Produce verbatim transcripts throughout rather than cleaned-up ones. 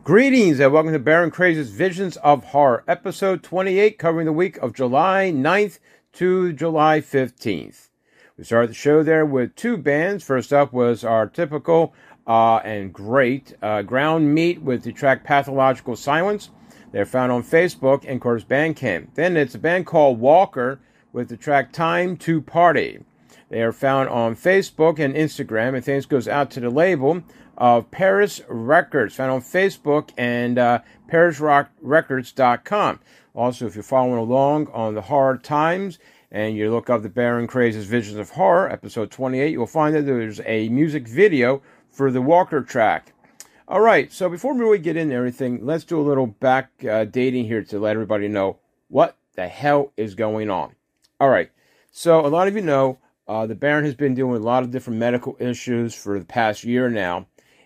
Greetings and welcome to Baron Craze's Visions of Horror, episode twenty-eight, covering the week of July ninth to July fifteenth. We started the show there with two bands. First up was our typical uh, and great uh, Ground Meat with the track Pathological Silence. They're found on Facebook and, of course, Bandcamp. Then it's a band called Walker with the track Time to Party. They are found on Facebook and Instagram, and thanks goes out to the label of Paris Records, found on Facebook and uh, paris rock records dot com. Also, if you're following along on the Horror Times and you look up the Baron Craze's Visions of Horror, episode twenty-eight, you'll find that there's a music video for the Walker track. All right, so before we really get into everything, let's do a little back uh, dating here to let everybody know what the hell is going on. All right, so a lot of you know uh, the Baron has been dealing with a lot of different medical issues for the past year now.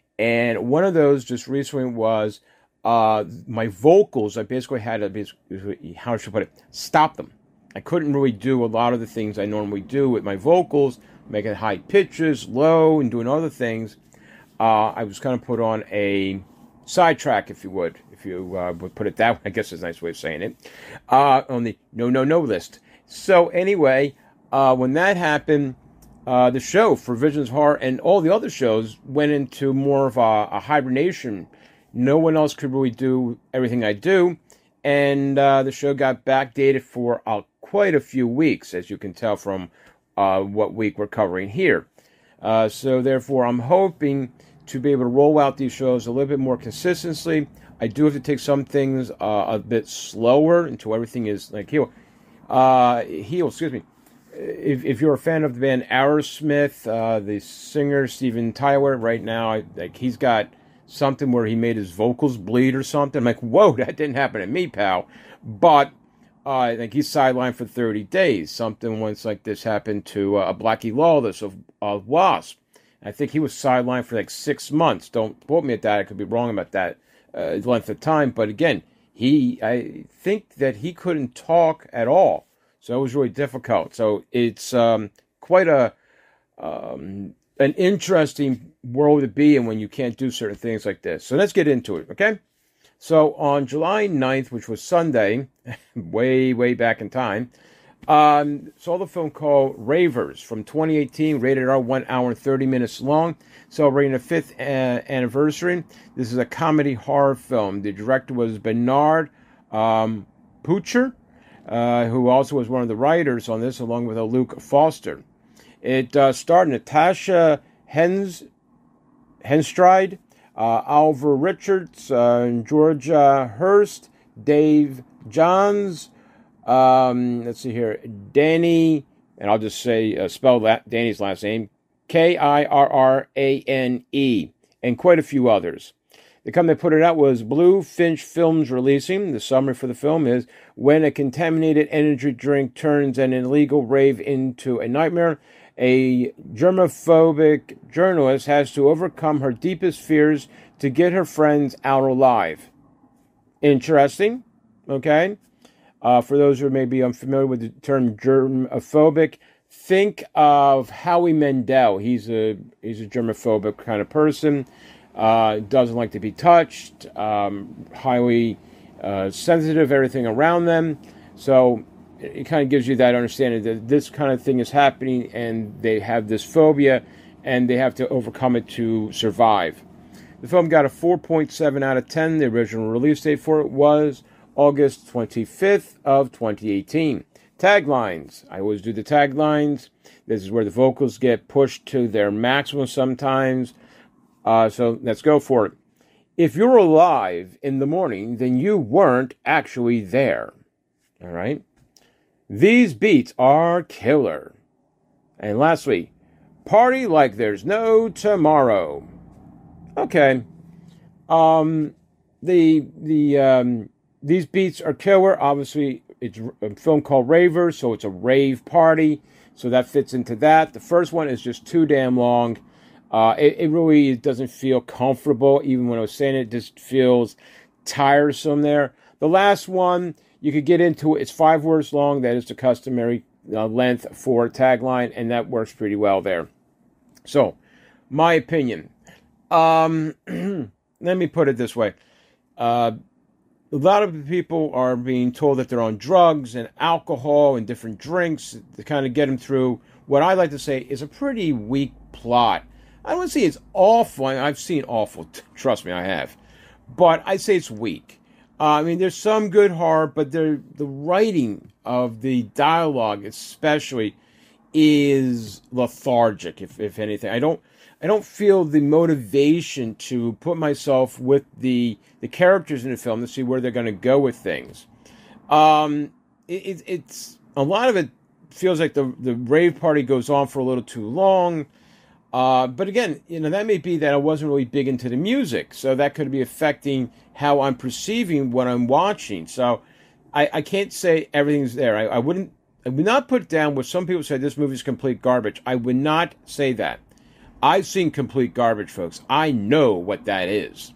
And one of those just recently was uh, my vocals. I basically had to, basically, how should I put it, stop them. I couldn't really do a lot of the things I normally do with my vocals, making high pitches, low, and doing other things. Uh, I was kind of put on a sidetrack, if you would, if you uh, would put it that way. I guess is a nice way of saying it. Uh, on the no, no, no list. So anyway, uh, when that happened, Uh, the show for Visions of Horror and all the other shows went into more of a, a hibernation. No one else could really do everything I do. And uh, the show got backdated for uh, quite a few weeks, as you can tell from uh, what week we're covering here. Uh, so therefore, I'm hoping to be able to roll out these shows a little bit more consistently. I do have to take some things uh, a bit slower until everything is like heal. Uh, heal, excuse me. If, if you're a fan of the band Aerosmith, uh, the singer Steven Tyler, right now, I, like he's got something where he made his vocals bleed or something. I'm like, whoa, that didn't happen to me, pal. But uh, I think he's sidelined for thirty days. Something once like this happened to uh, Blackie Lawless of uh, Wasp. I think he was sidelined for like six months. Don't quote me at that. I could be wrong about that uh, length of time. But again, he, I think that he couldn't talk at all. So it was really difficult. So it's um, quite a um, an interesting world to be in when you can't do certain things like this. So let's get into it, okay? So on July ninth, which was Sunday, way, way back in time, um, saw the film called Ravers from twenty eighteen, rated R, one hour and thirty minutes long, celebrating the fifth uh, anniversary. This is a comedy horror film. The director was Bernard um, Poocher. Uh, who also was one of the writers on this, along with uh, Luke Foster. It uh, starred Natasha Hens, Henstride, uh, Oliver Richards, uh, Georgia Hurst, Dave Johns, um, let's see here, Danny, and I'll just say, uh, spell that, Danny's last name, K I R R A N E, and quite a few others. The company that put it out was Blue Finch Films Releasing. The summary for the film is, when a contaminated energy drink turns an illegal rave into a nightmare, a germophobic journalist has to overcome her deepest fears to get her friends out alive. Interesting, okay? Uh, for those who may be unfamiliar with the term germophobic, think of Howie Mandel. He's a, he's a germophobic kind of person. Uh, doesn't like to be touched, um, highly uh, sensitive, everything around them. So it, it kind of gives you that understanding that this kind of thing is happening and they have this phobia and they have to overcome it to survive. The film got a four point seven out of ten. The original release date for it was August twenty-fifth of twenty eighteen. Taglines. I always do the taglines. This is where the vocals get pushed to their maximum sometimes. Uh, so let's go for it. If you're alive in the morning, then you weren't actually there. All right? These beats are killer. And lastly, party like there's no tomorrow. Okay. Um, the the um, these beats are killer. Obviously, it's a film called Ravers, so it's a rave party. So that fits into that. The first one is just too damn long. Uh, it, it really doesn't feel comfortable. Even when I was saying it, it just feels tiresome there. The last one, you could get into it. It's five words long. That is the customary uh, length for a tagline, and that works pretty well there. So, my opinion. Um, let me put it this way. Uh, a lot of people are being told that they're on drugs and alcohol and different drinks to kind of get them through what I like to say is a pretty weak plot. I don't say it's awful. I've seen awful. Trust me, I have. But I say it's weak. Uh, I mean, there's some good horror, but the the writing of the dialogue, especially, is lethargic. If if anything, I don't I don't feel the motivation to put myself with the the characters in the film to see where they're going to go with things. Um, it, it, it's a lot of it feels like the the rave party goes on for a little too long. Uh, but again, you know, that may be that I wasn't really big into the music, so that could be affecting how I'm perceiving what I'm watching. So I, I can't say everything's there. I, I wouldn't, I would not put down what some people say this movie is complete garbage. I would not say that. I've seen complete garbage, folks. I know what that is.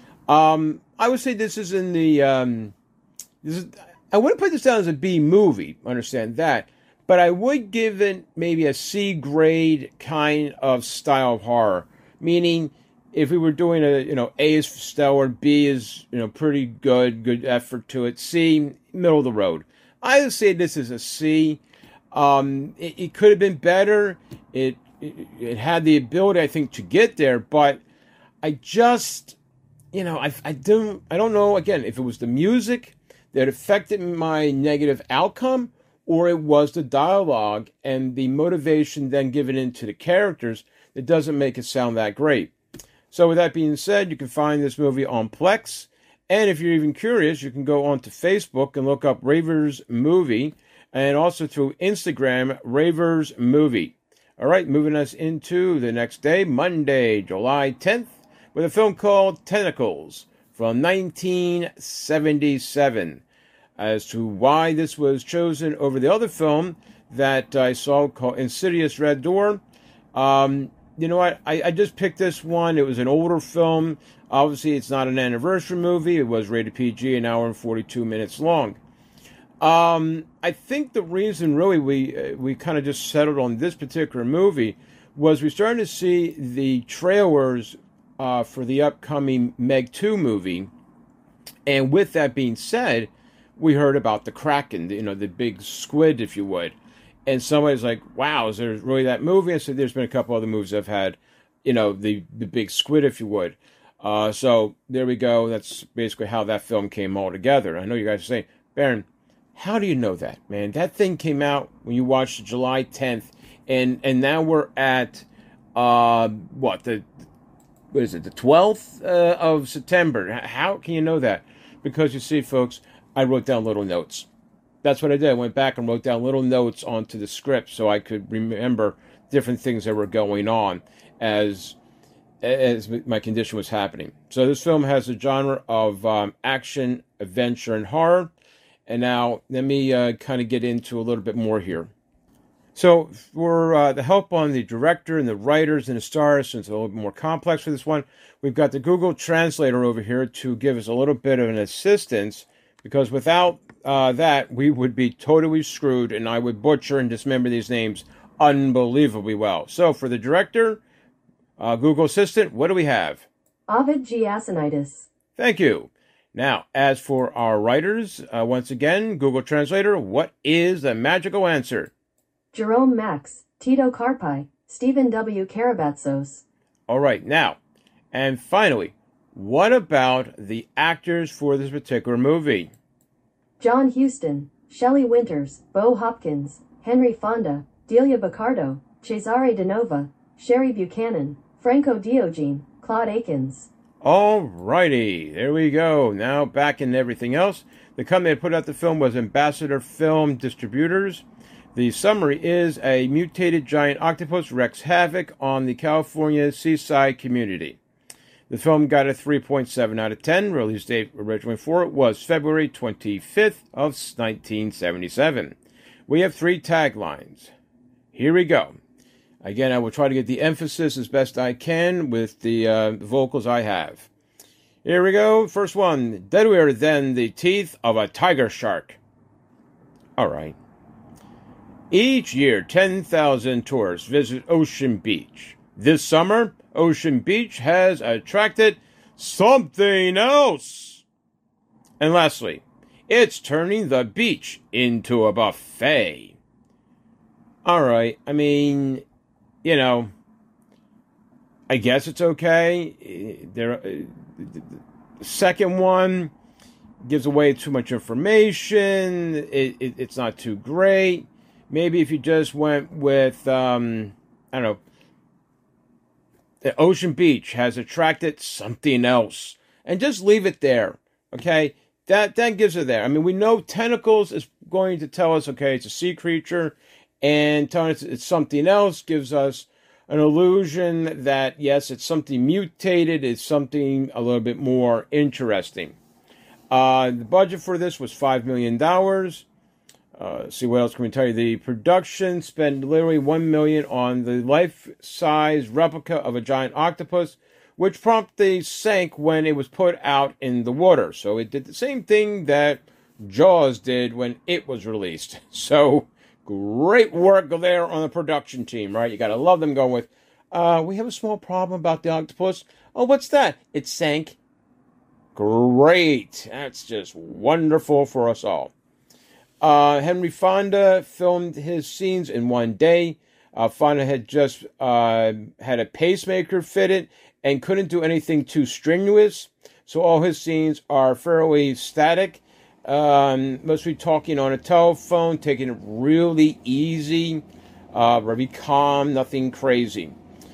Um, I would say this is in the. Um, this is. I wouldn't put this down as a B movie. Understand that. But I would give it maybe a C grade kind of style of horror. Meaning, if we were doing a, you know, A is stellar, B is, you know, pretty good, good effort to it. C, middle of the road. I would say this is a C. Um, it, it could have been better. It, it it had the ability, I think, to get there. But I just, you know, I I don't I don't know again if it was the music that affected my negative outcome, or it was the dialogue and the motivation then given into the characters that doesn't make it sound that great. So with that being said, you can find this movie on Plex. And if you're even curious, you can go onto Facebook and look up Ravers Movie, and also through Instagram, Ravers Movie. All right, moving us into the next day, Monday, July tenth, with a film called Tentacles from nineteen seventy-seven. As to why this was chosen over the other film that I saw called Insidious Red Door. Um, you know what? I, I just picked this one. It was an older film. Obviously, it's not an anniversary movie. It was rated P G, an hour and forty-two minutes long. Um, I think the reason really we uh, we kind of just settled on this particular movie was we started to see the trailers uh, for the upcoming Meg two movie. And with that being said, we heard about the Kraken, you know, the big squid, if you would. And somebody's like, wow, is there really that movie? I said, there's been a couple other movies I've had, you know, the, the big squid, if you would. Uh, so there we go. That's basically how that film came all together. I know you guys are saying, Baron, how do you know that, man? That thing came out when you watched July tenth, and, and now we're at, uh, what, the, what is it, the twelfth uh, of September. How can you know that? Because you see, folks, I wrote down little notes. That's what I did. I went back and wrote down little notes onto the script so I could remember different things that were going on as as my condition was happening. So this film has a genre of um, action, adventure, and horror. And now let me uh, kind of get into a little bit more here. So for uh, the help on the director and the writers and the stars, since it's a little bit more complex for this one, we've got the Google Translator over here to give us a little bit of an assistance. Because without uh, that, we would be totally screwed, and I would butcher and dismember these names unbelievably well. So, for the director, uh, Google Assistant, what do we have? Ovid G. Asinitis. Thank you. Now, as for our writers, uh, once again, Google Translator, what is the magical answer? Jerome Max, Tito Carpi, Stephen W. Karabatsos. All right, now, and finally, what about the actors for this particular movie? John Huston, Shelley Winters, Bo Hopkins, Henry Fonda, Delia Baccardo, Cesare De Nova, Sherry Buchanan, Franco Diogene, Claude Akins. All righty, there we go. Now back in everything else. The company that put out the film was Ambassador Film Distributors. The summary is a mutated giant octopus wreaks havoc on the California seaside community. The film got a three point seven out of ten. Release date originally for it was February twenty-fifth of nineteen seventy-seven. We have three taglines. Here we go. Again, I will try to get the emphasis as best I can with the uh, vocals I have. Here we go. First one. Deadlier than the teeth of a tiger shark. All right. Each year, ten thousand tourists visit Ocean Beach. This summer, Ocean Beach has attracted something else. And lastly, it's turning the beach into a buffet. All right, I mean, you know, I guess it's okay. There, the second one gives away too much information. It, it, it's not too great. Maybe if you just went with, um, I don't know, the Ocean Beach has attracted something else, and just leave it there. Okay, that that gives it there. I mean, we know tentacles is going to tell us, okay, it's a sea creature, and telling us it's something else gives us an illusion that yes, it's something mutated. It's something a little bit more interesting. Uh, the budget for this was five million dollars. Uh, see what else can we tell you? The production spent literally one million dollars on the life-size replica of a giant octopus, which promptly sank when it was put out in the water. So it did the same thing that Jaws did when it was released. So great work there on the production team, right? You got to love them going with, uh, we have a small problem about the octopus. Oh, what's that? It sank. Great. That's just wonderful for us all. Uh, Henry Fonda filmed his scenes in one day. Uh, Fonda had just uh, had a pacemaker fitted and couldn't do anything too strenuous. So all his scenes are fairly static. Um, mostly talking on a telephone, taking it really easy, uh, very calm, nothing crazy.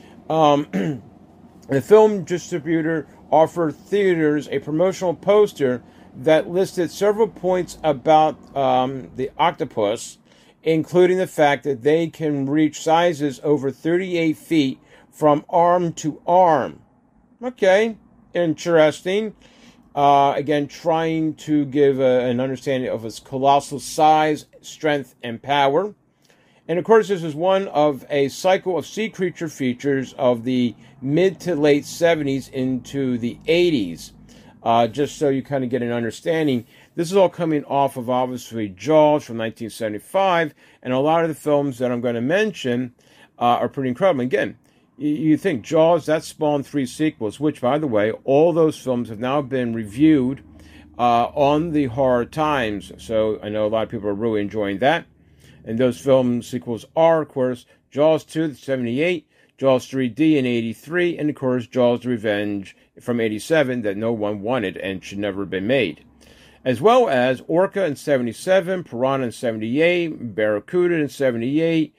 Um, the film distributor offered theaters a promotional poster that listed several points about um, the octopus, including the fact that they can reach sizes over thirty-eight feet from arm to arm. Okay, interesting. Uh, again, trying to give a, an understanding of its colossal size, strength, and power. And of course, this is one of a cycle of sea creature features of the mid to late seventies into the eighties. Uh, just so you kind of get an understanding. This is all coming off of, obviously, Jaws from nineteen seventy-five, and a lot of the films that I'm going to mention uh, are pretty incredible. Again, you, you think Jaws, that spawned three sequels, which, by the way, all those films have now been reviewed uh, on the Horror Times, so I know a lot of people are really enjoying that. And those film sequels are, of course, Jaws two, seventy-eight, Jaws three D in eighty-three, and of course Jaws the Revenge from eighty-seven that no one wanted and should never have been made. As well as Orca in seventy-seven, Piranha in seventy-eight, Barracuda in seventy-eight,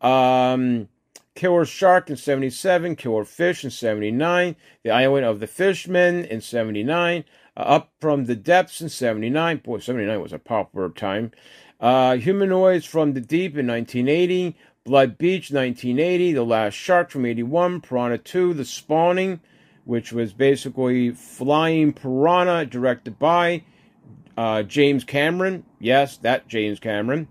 um, Killer Shark in seventy-seven, Killer Fish in seventy-nine, The Island of the Fishmen in seventy-nine, uh, Up from the Depths in seventy-nine, boy, seventy-nine was a popular time, uh, Humanoids from the Deep in nineteen eighty, Blood Beach, nineteen eighty, The Last Shark from eighty-one, Piranha two, The Spawning, which was basically Flying Piranha, directed by uh, James Cameron. Yes, that James Cameron.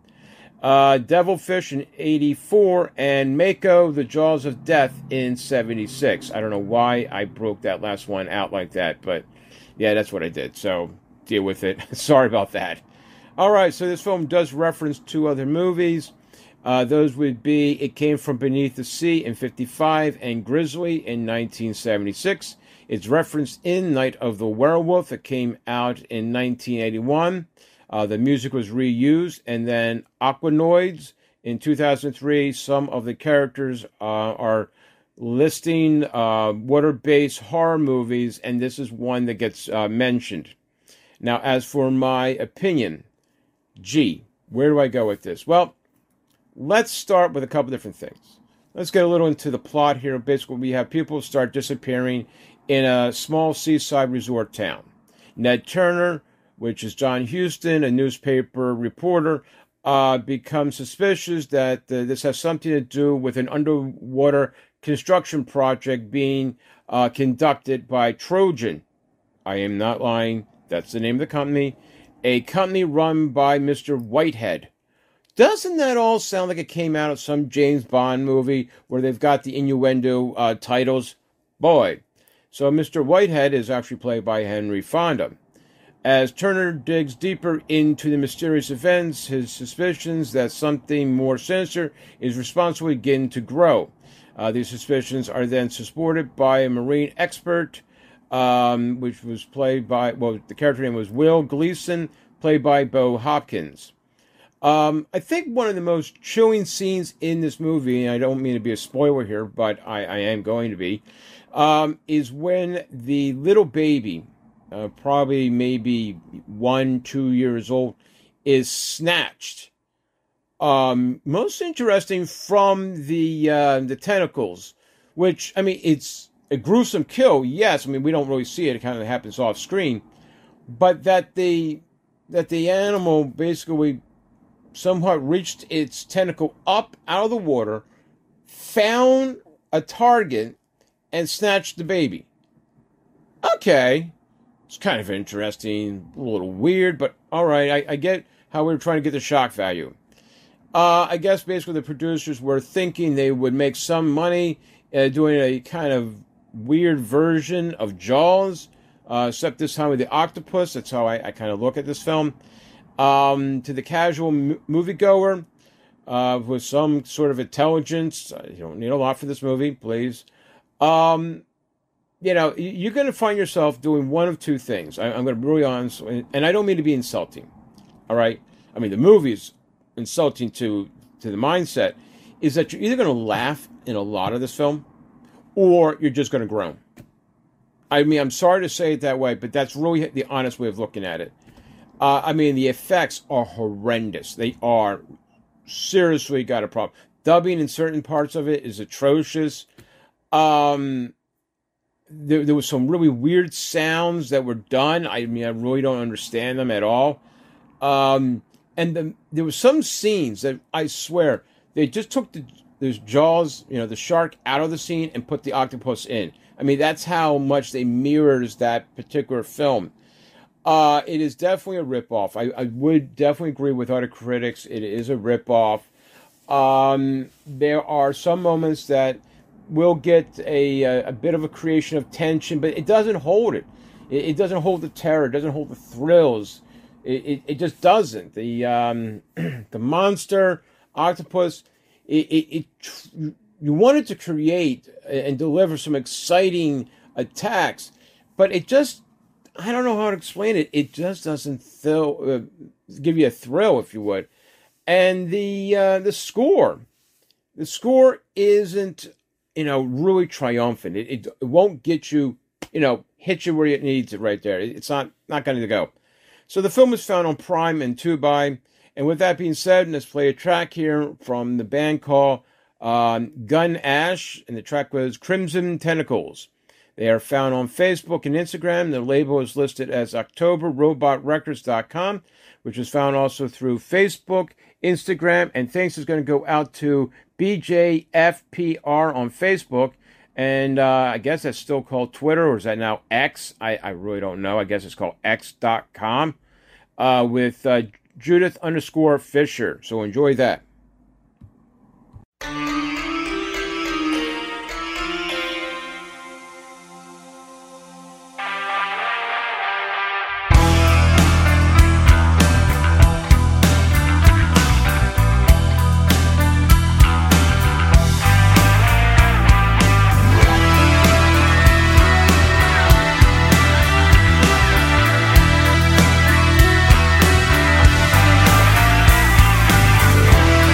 Uh, Devilfish in eighty-four, and Mako, The Jaws of Death in seventy-six. I don't know why I broke that last one out like that, but yeah, that's what I did. So deal with it. Sorry about that. All right, so this film does reference two other movies. Uh, those would be It Came From Beneath the Sea in fifty-five and Grizzly in nineteen seventy-six. It's referenced in Night of the Werewolf that came out in nineteen eighty-one. Uh, the music was reused. And then Aquanoids in two thousand three. Some of the characters uh, are listing uh, water-based horror movies, and this is one that gets uh, mentioned. Now, as for my opinion, gee, where do I go with this? Well, let's start with a couple different things. Let's get a little into the plot here. Basically, we have people start disappearing in a small seaside resort town. Ned Turner, which is John Huston, a newspaper reporter, uh, becomes suspicious that uh, this has something to do with an underwater construction project being uh, conducted by Trojan. I am not lying. That's the name of the company. A company run by Mister Whitehead. Doesn't that all sound like it came out of some James Bond movie where they've got the innuendo uh, titles? Boy. So Mister Whitehead is actually played by Henry Fonda. As Turner digs deeper into the mysterious events, his suspicions that something more sinister is responsible begin to grow. Uh, these suspicions are then supported by a marine expert um, which was played by, well, the character name was Will Gleason, played by Bo Hopkins. Um, I think one of the most chilling scenes in this movie, and I don't mean to be a spoiler here, but I, I am going to be, um, is when the little baby, uh, probably maybe one, two years old, is snatched. Um, most interesting from the uh, the tentacles, which, I mean, it's a gruesome kill, yes. I mean, we don't really see it. It kind of happens off screen. But that the that the animal basically somewhat reached its tentacle up out of the water, found a target, and snatched the baby. Okay. It's kind of interesting, a little weird, but all right. I, I get how we were trying to get the shock value. Uh, I guess basically the producers were thinking they would make some money uh, doing a kind of weird version of Jaws, uh, except this time with the octopus. That's how I, I kind of look at this film. Um, to the casual m- moviegoer uh, with some sort of intelligence, you don't need a lot for this movie, please. Um, you know, you're going to find yourself doing one of two things. I, I'm going to be really honest, and I don't mean to be insulting. All right, I mean the movie's insulting to to the mindset. Is that you're either going to laugh in a lot of this film, or you're just going to groan. I mean, I'm sorry to say it that way, but that's really the honest way of looking at it. Uh, I mean, the effects are horrendous. They are seriously got a problem. Dubbing in certain parts of it is atrocious. Um, there, there was some really weird sounds that were done. I mean, I really don't understand them at all. Um, and the, there were some scenes that I swear they just took the those Jaws, you know, the shark out of the scene and put the octopus in. I mean, that's how much they mirrors that particular film. Uh, it is definitely a ripoff. I, I would definitely agree with other critics. It is a ripoff. Um, there are some moments that will get a, a, a bit of a creation of tension, but it doesn't hold it. It, it doesn't hold the terror. It doesn't hold the thrills. It, it, it just doesn't. The um, the monster, octopus, it, it, it you wanted to create and deliver some exciting attacks, but it just, I don't know how to explain it. It just doesn't thrill, uh, give you a thrill, if you would. And the uh, the score, the score isn't, you know, really triumphant. It, it, it won't get you, you know, hit you where it needs it right there. It's not not going to go. So the film is found on Prime and Tubi. And with that being said, let's play a track here from the band called um, Gun Ash, and the track was Crimson Tentacles. They are found on Facebook and Instagram. The label is listed as October Robot Records dot com, which is found also through Facebook, Instagram, and thanks is going to go out to B J F P R on Facebook, and uh, I guess that's still called Twitter, or is that now X? I, I really don't know. I guess it's called X dot com, uh, with uh, Judith underscore Fisher. So enjoy that. We'll be right back.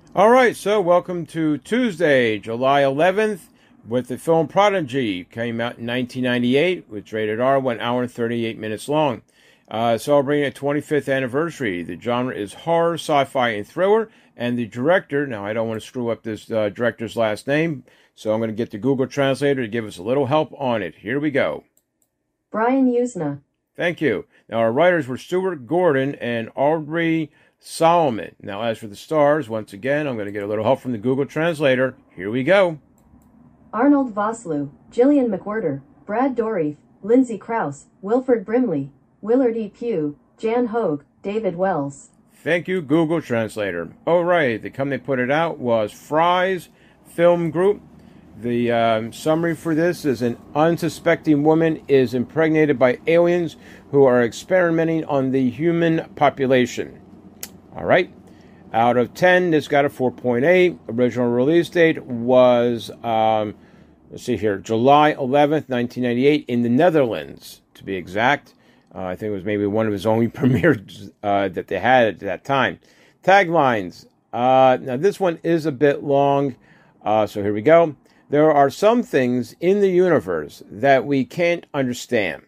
All right, so welcome to Tuesday, July eleventh, with the film Prodigy. Came out in nineteen ninety-eight, which rated R, one hour and thirty-eight minutes long. Uh, celebrating a twenty-fifth anniversary. The genre is horror, sci-fi, and thriller. And the director, now I don't want to screw up this uh, director's last name, so I'm going to get the Google Translator to give us a little help on it. Here we go. Brian Usna. Thank you. Now, our writers were Stuart Gordon and Audrey Solomon. Now, as for the stars, once again, I'm going to get a little help from the Google Translator. Here we go. Arnold Vosloo, Gillian McWhirter, Brad Dourif, Lindsay Krause, Wilford Brimley, Willard E. Pugh, Jan Hogue, David Wells. Thank you, Google Translator. All right, the company that put it out was Fry's Film Group. The um, summary for this is: an unsuspecting woman is impregnated by aliens who are experimenting on the human population. All right. Out of ten, this got a four point eight. Original release date was, um, let's see here, July eleventh, nineteen ninety-eight, in the Netherlands, to be exact. Uh, I think it was maybe one of his only premieres uh, that they had at that time. Taglines. Uh, now, this one is a bit long, uh, so here we go. There are some things in the universe that we can't understand.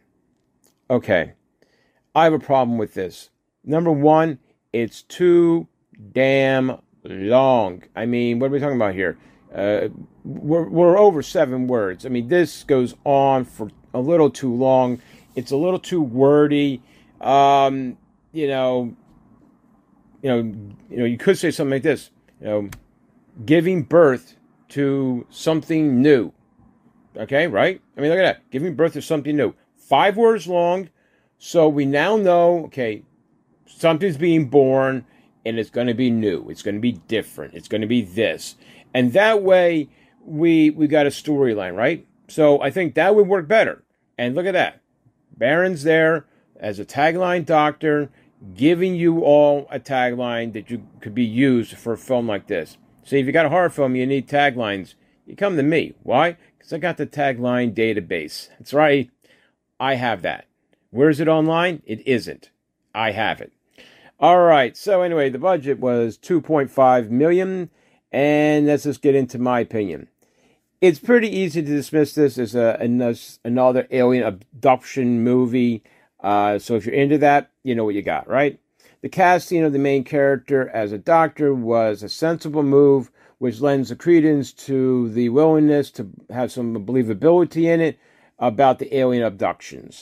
Okay, I have a problem with this. Number one, it's too damn long. I mean, what are we talking about here? Uh, we're, we're over seven words. I mean, this goes on for a little too long. It's a little too wordy. Um, you know, you know, you know, you could say something like this. You know, giving birth to something new. Okay, right? I mean, look at that. Giving birth to something new. Five words long. So we now know, okay, something's being born and it's going to be new. It's going to be different. It's going to be this. And that way we we got a storyline, right? So I think that would work better. And look at that. Baron's there as a tagline doctor, giving you all a tagline that you could be used for a film like this. See, if you got a horror film, you need taglines. You come to me. Why? Because I got the tagline database. That's right. I have that. Where is it online? It isn't. I have it. All right. So anyway, the budget was two point five million dollars. And let's just get into my opinion. It's pretty easy to dismiss this as a, another alien abduction movie. Uh, so if you're into that, you know what you got, right? The casting of the main character as a doctor was a sensible move, which lends the credence to the willingness to have some believability in it about the alien abductions.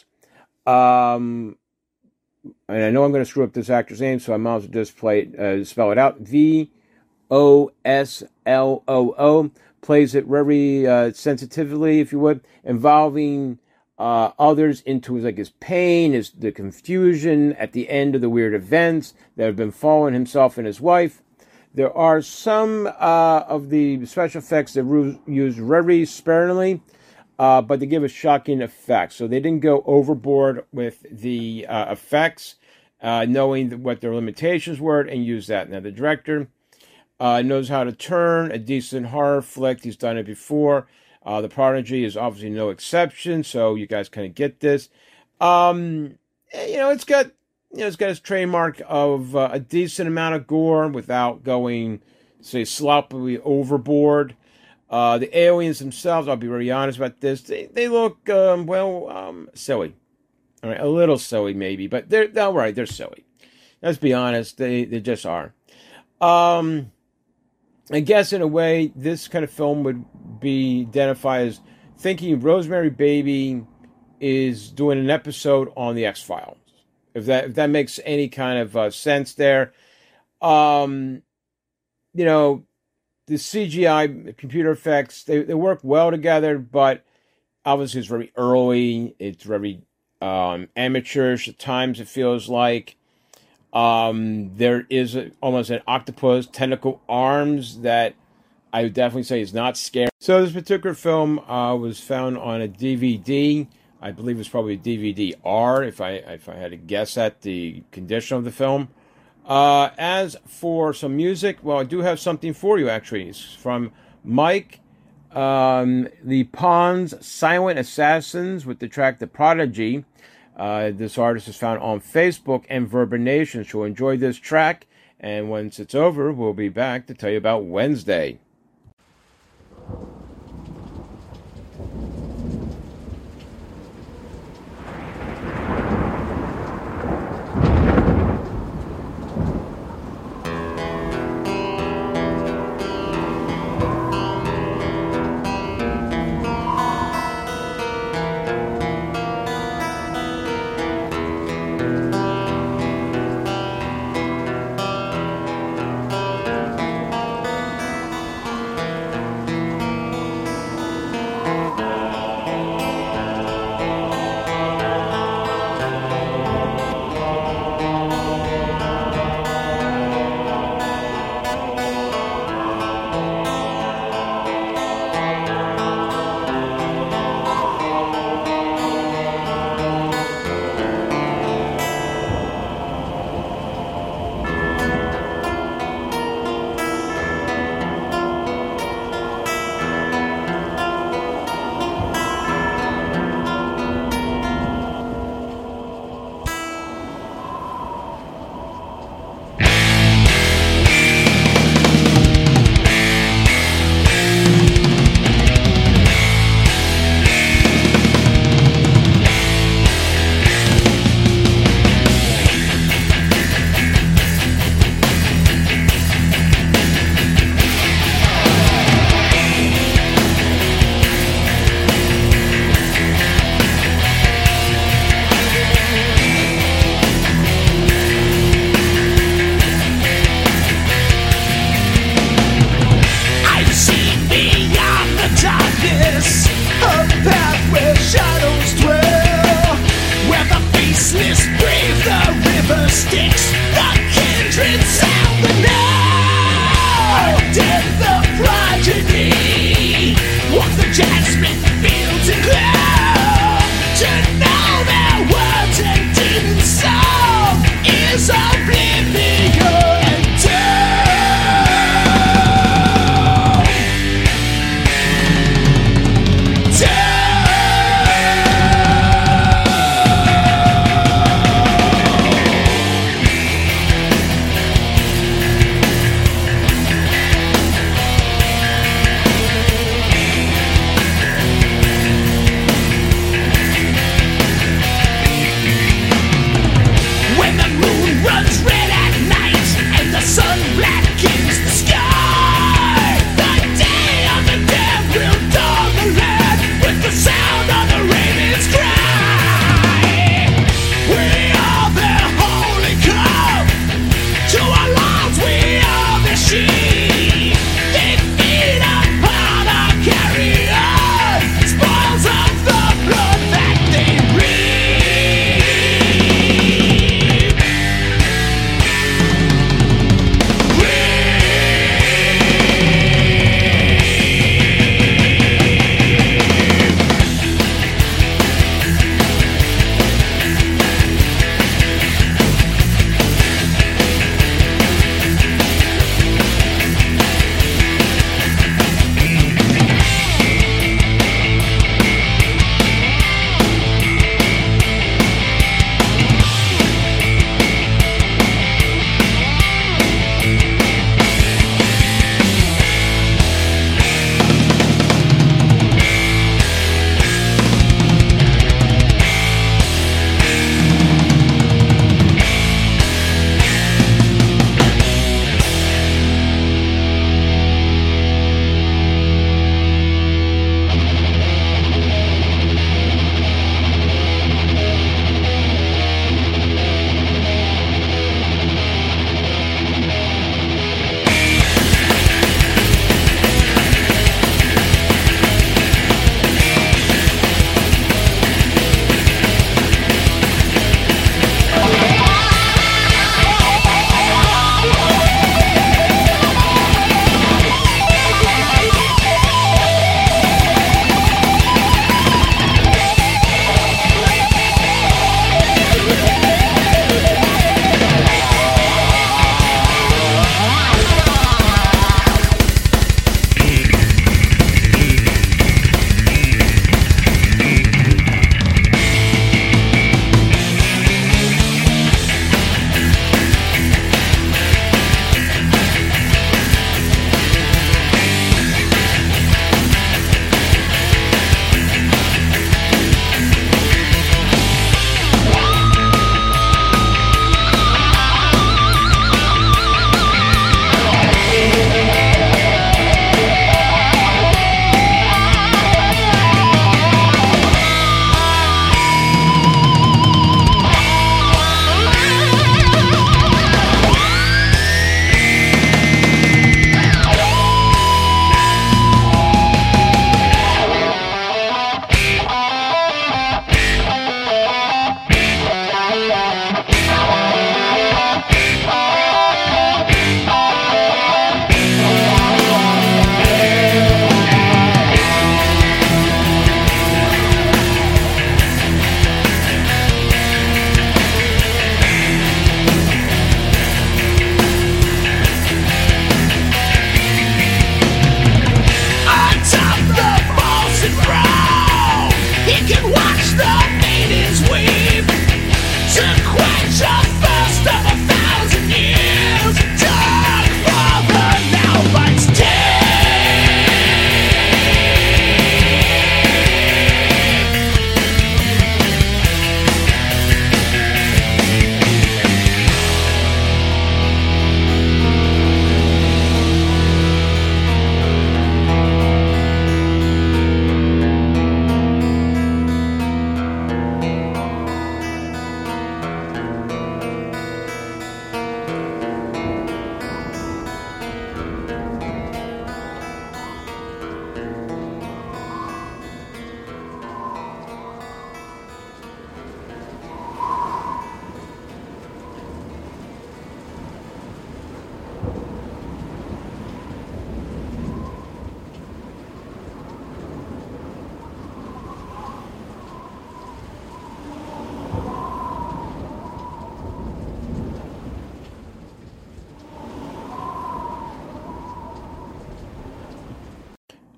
Um, and I know I'm going to screw up this actor's name, so I might as well just play it, uh, spell it out. V O S L O O. Plays it very uh, sensitively, if you would, involving uh, others into his, like his pain, his the confusion at the end of the weird events that have been following himself and his wife. There are some uh, of the special effects that were used very sparingly, uh, but they give a shocking effect. So they didn't go overboard with the uh, effects, uh, knowing what their limitations were, and use that. Now, the director Uh, knows how to turn a decent horror flick. He's done it before. Uh, the Prodigy is obviously no exception, so you guys kind of get this. Um, you know, it's got you know it's got its trademark of uh, a decent amount of gore without going, say, sloppily overboard. Uh, the aliens themselves, I'll be very honest about this. They they look um, well um, silly. All right, a little silly maybe, but they're all right. They're silly. Let's be honest. They they just are. Um. I guess in a way, this kind of film would be identified as thinking Rosemary Baby is doing an episode on the X-Files. If that if that makes any kind of uh, sense there. Um, you know, the C G I, computer effects, they, they work well together, but obviously it's very early. It's very um, amateurish at times, it feels like. Um, there is a, almost an octopus, tentacle arms that I would definitely say is not scary. So this particular film uh, was found on a D V D. I believe it's probably a D V D R, if I if I had to guess at the condition of the film. Uh, as for some music, well, I do have something for you, actually. It's from Mike, um, the Pawns Silent Assassins, with the track The Prodigy. Uh, this artist is found on Facebook and Verbination, so enjoy this track, And once it's over, we'll be back to tell you about Wednesday.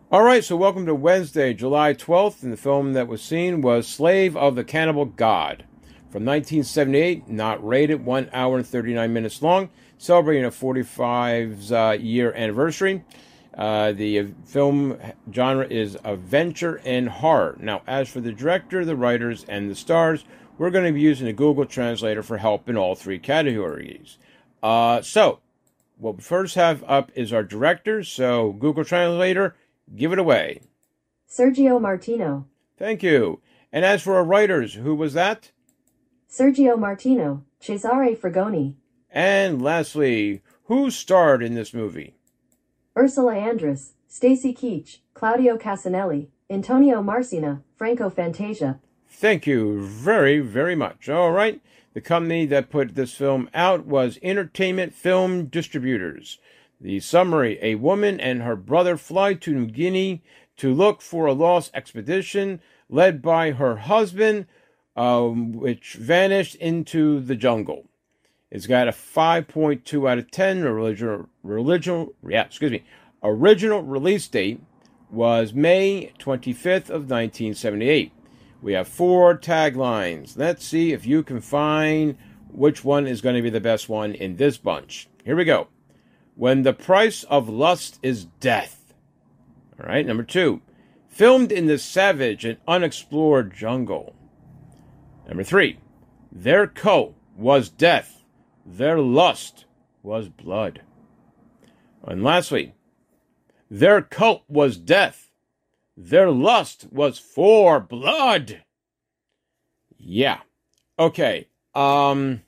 All right, so welcome to Wednesday, July twelfth, and the film that was seen was Slave of the Cannibal God from nineteen seventy-eight, not rated, one hour and thirty-nine minutes long, celebrating a forty-five uh, year anniversary. Uh, the film genre is adventure and horror. Now, as for the director, the writers, and the stars, we're going to be using a Google Translator for help in all three categories. Uh, so, what we first have up is our director, so Google Translator, give it away. Sergio Martino. Thank you. And as for our writers, who was that? Sergio Martino, Cesare Fragoni. And lastly, who starred in this movie? Ursula Andress, Stacy Keach, Claudio Casanelli, Antonio Marcina, Franco Fantasia. Thank you very, very much. All right. The company that put this film out was Entertainment Film Distributors. The summary: a woman and her brother fly to New Guinea to look for a lost expedition led by her husband, um, which vanished into the jungle. It's got a five point two out of ten. Original, original, yeah, excuse me. Original release date was May twenty-fifth of nineteen seventy-eight. We have four taglines. Let's see if you can find which one is going to be the best one in this bunch. Here we go. When the price of lust is death. All right, number two. Filmed in the savage and unexplored jungle. Number three. Their coat was death. Their lust was blood. And lastly, their cult was death. Their lust was for blood. Yeah. Okay. Um,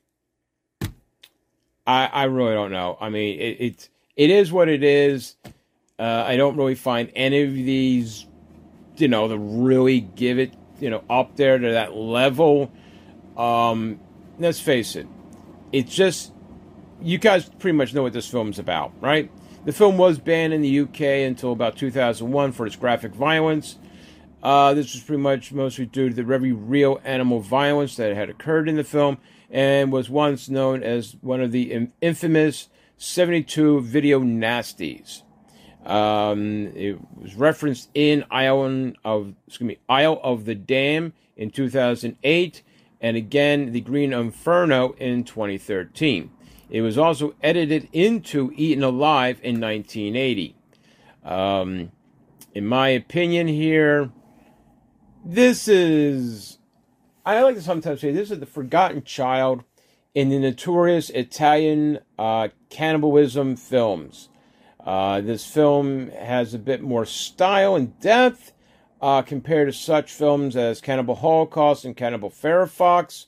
I I really don't know. I mean, it it, it is what it is. Uh, I don't really find any of these, you know, to really give it, you know, up there to that level. Um, let's face it. It's just, you guys pretty much know what this film's about, right? The film was banned in the U K until about two thousand one for its graphic violence. Uh, this was pretty much mostly due to the very real animal violence that had occurred in the film and was once known as one of the infamous seventy-two video nasties. Um, it was referenced in Isle of, excuse me, Isle of the Dam in two thousand eight. And again, The Green Inferno in twenty thirteen. It was also edited into Eaten Alive in nineteen eighty. Um, in my opinion here, this is, I like to sometimes say, this is the forgotten child in the notorious Italian uh, cannibalism films. Uh, this film has a bit more style and depth, Uh, compared to such films as Cannibal Holocaust and Cannibal Feral Fox.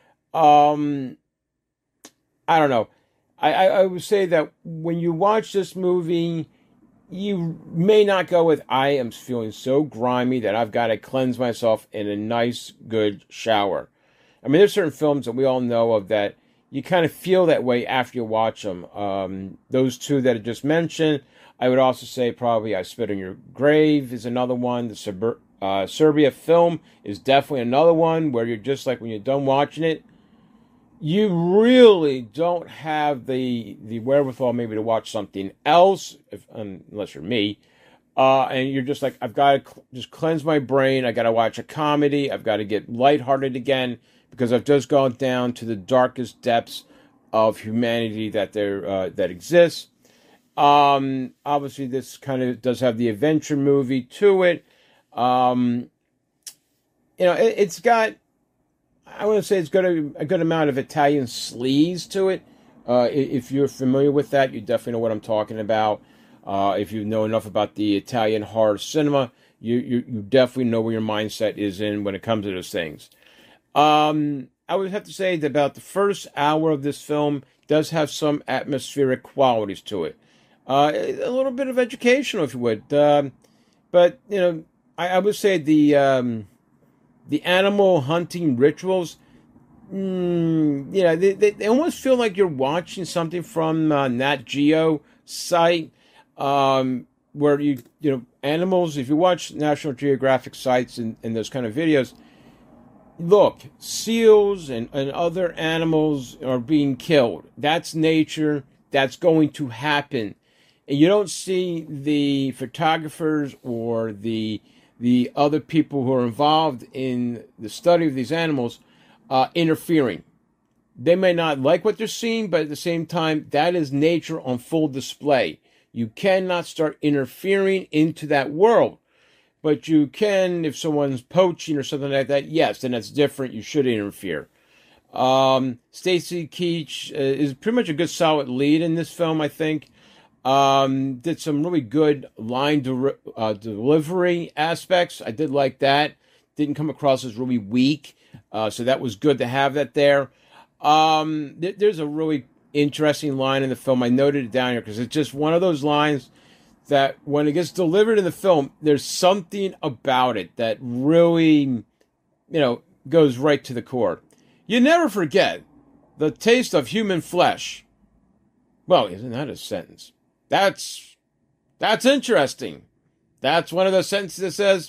Um, I don't know. I, I, I would say that when you watch this movie, you may not go with, I am feeling so grimy that I've got to cleanse myself in a nice, good shower. I mean, there's certain films that we all know of that you kind of feel that way after you watch them. Um, those two that I just mentioned, I would also say probably I Spit on Your Grave is another one. The Sub- uh, Serbia film is definitely another one where you're just like, when you're done watching it, you really don't have the the wherewithal maybe to watch something else, if, um, unless you're me. Uh, and you're just like, I've got to cl- just cleanse my brain. I got to watch a comedy. I've got to get lighthearted again because I've just gone down to the darkest depths of humanity that there uh, that exists. Um, obviously, this kind of does have the adventure movie to it. Um, you know, it, it's got, I want to say it's got a, a good amount of Italian sleaze to it. Uh, if you're familiar with that, you definitely know what I'm talking about. Uh, if you know enough about the Italian horror cinema, you, you, you definitely know where your mindset is in when it comes to those things. Um, I would have to say that about the first hour of this film does have some atmospheric qualities to it. Uh, a little bit of educational, if you would. Um, but, you know, I, I would say the um, the animal hunting rituals, mm, yeah, they, they, they almost feel like you're watching something from uh, Nat Geo site, um, where you, you know, animals, if you watch National Geographic sites and, and those kind of videos, look, seals and, and other animals are being killed. That's nature. That's going to happen. and you don't see the photographers or the the other people who are involved in the study of these animals uh, interfering. They may not like what they're seeing, but at the same time, that is nature on full display. You cannot start interfering into that world. But you can, if someone's poaching or something like that, yes, then that's different. You should interfere. Um, Stacy Keach uh, is pretty much a good, solid lead in this film, I think. Um, did some really good line de- uh, delivery aspects. I did like that. Didn't come across as really weak. Uh, so that was good to have that there. Um, th- there's a really interesting line in the film. I noted it down here because it's just one of those lines that when it gets delivered in the film, there's something about it that really, you know, goes right to the core. You never forget the taste of human flesh. Well, isn't that a sentence? That's, that's interesting. That's one of those sentences that says,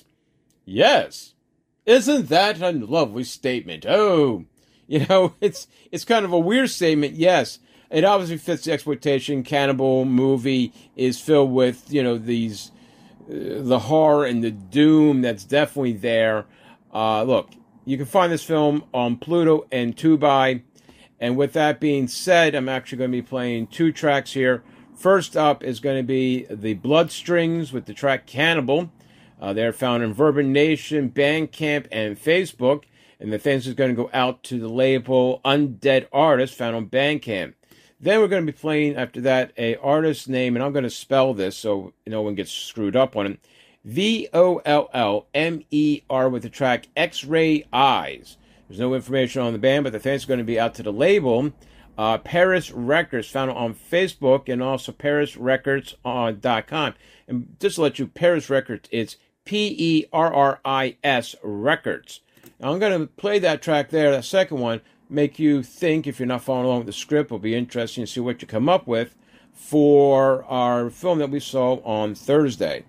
yes, isn't that a lovely statement? Oh, you know, it's, it's kind of a weird statement, yes. It obviously fits the exploitation cannibal movie is filled with, you know, these, uh, the horror and the doom that's definitely there. Uh, look, you can find this film on Pluto and Tubi. And with that being said, I'm actually going to be playing two tracks here. First up is going to be the Bloodstrings with the track Cannibal. Uh, they're found in Verban Nation, Bandcamp, and Facebook. And the thanks is going to go out to the label Undead Artist, found on Bandcamp. Then we're going to be playing, after that, a artist name, and I'm going to spell this so no one gets screwed up on it. V O L L M E R with the track X-Ray Eyes. There's no information on the band, but the thanks is going to be out to the label uh, Paris Records, found on Facebook, and also paris records dot com. And just to let you, Paris Records, it's P E R R I S Records. Now I'm going to play that track there, that second one, make you think, if you're not following along with the script, it'll be interesting to see what you come up with for our film that we saw on Thursday.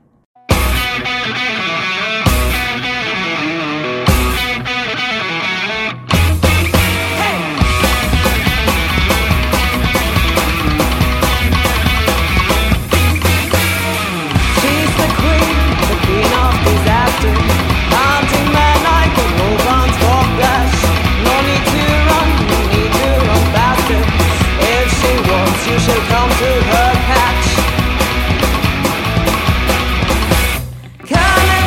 You shall come to her catch. Come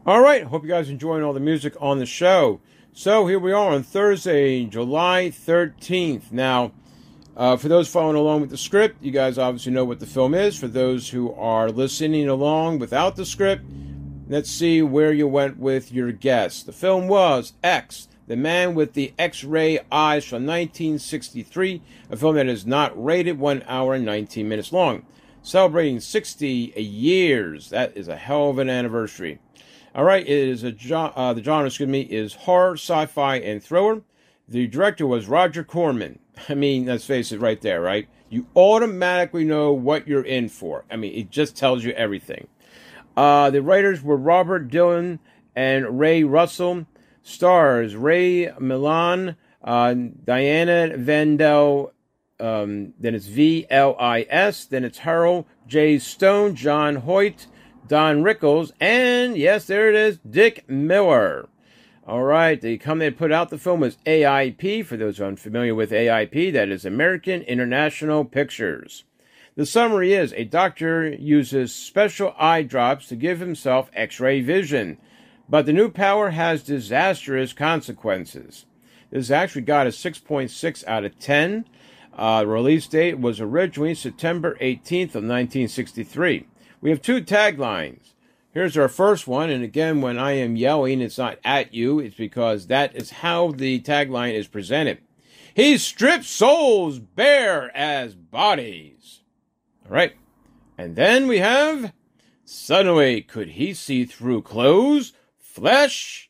All right, hope you guys are enjoying all the music on the show. So here we are on Thursday, July thirteenth. Now, uh, for those following along with the script, you guys obviously know what the film is. For those who are listening along without the script, let's see where you went with your guess. The film was X, The Man with the X-Ray Eyes from nineteen sixty-three, a film that is not rated, one hour and nineteen minutes long. Celebrating sixty years. That is a hell of an anniversary. All right, it is a uh, the genre, excuse me, is horror, sci-fi, and thriller. The director was Roger Corman. I mean, let's face it, right there, right? You automatically know what you're in for. I mean, it just tells you everything. Uh, the writers were Robert Dillon and Ray Russell. Stars Ray Milland, uh, Diana Vandell. Um, then it's V L I S. Then it's Harold J. Stone, John Hoyt, Don Rickles, and yes, there it is, Dick Miller. All right, the company that put out the film was A I P. For those unfamiliar with A I P, that is American International Pictures. The summary is, a doctor uses special eye drops to give himself X-ray vision, but the new power has disastrous consequences. This actually got a six point six out of ten. Uh, the release date was originally September eighteenth of nineteen sixty-three. We have two taglines. Here's our first one, and again, when I am yelling, it's not at you, it's because that is how the tagline is presented. He strips souls bare as bodies. All right. And then we have, suddenly could he see through clothes, flesh,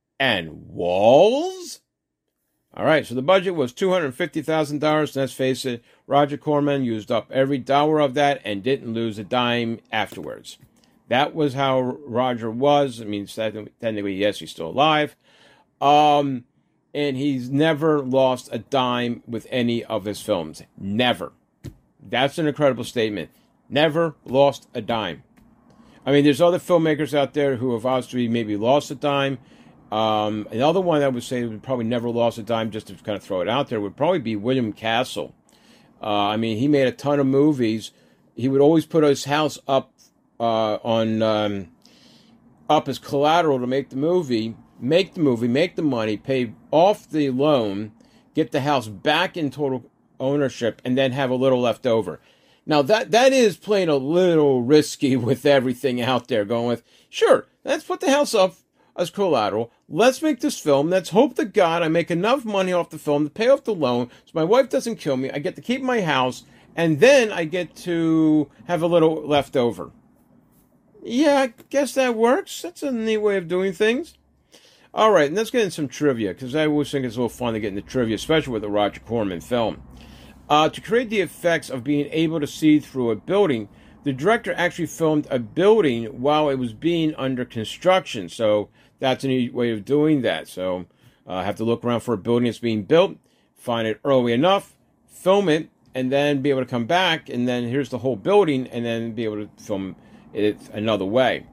and walls? All right, so the budget was two hundred fifty thousand dollars. Let's face it, Roger Corman used up every dollar of that and didn't lose a dime afterwards. That was how Roger was. I mean, technically, yes, he's still alive. Um, and he's never lost a dime with any of his films. Never. That's an incredible statement. Never lost a dime. I mean, there's other filmmakers out there who have obviously maybe lost a dime. Um, another one I would say would probably never lost a dime, just to kind of throw it out there, would probably be William Castle. Uh, I mean, he made a ton of movies. He would always put his house up uh, on um, up as collateral to make the movie, make the movie, make the money, pay off the loan, get the house back in total ownership, and then have a little left over. Now, that that is playing a little risky with everything out there, going with, sure, let's put the house up as collateral. Let's make this film. Let's hope to God I make enough money off the film to pay off the loan so my wife doesn't kill me. I get to keep my house, and then I get to have a little left over. Yeah, I guess that works. That's a neat way of doing things. All right, and let's get into some trivia, because I always think it's a little fun to get into trivia, especially with a Roger Corman film. Uh, to create the effects of being able to see through a building, the director actually filmed a building while it was being under construction. So that's a neat way of doing that. So I uh, have to look around for a building that's being built, find it early enough, film it, and then be able to come back, and then here's the whole building, and then be able to film it another way.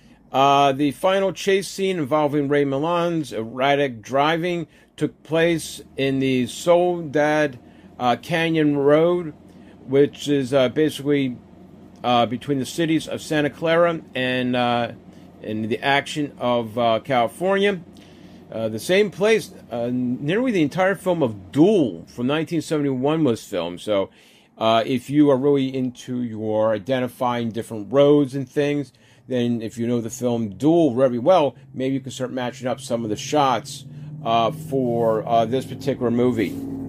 Uh, the final chase scene involving Ray Milland's erratic driving took place in the Soledad uh, Canyon Road, which is uh, basically uh, between the cities of Santa Clara and uh, in the action of uh, California. Uh, the same place, uh, nearly the entire film of Duel from nineteen seventy-one was filmed. So uh, if you are really into your identifying different roads and things, then if you know the film Duel very well, maybe you can start matching up some of the shots uh, for uh, this particular movie.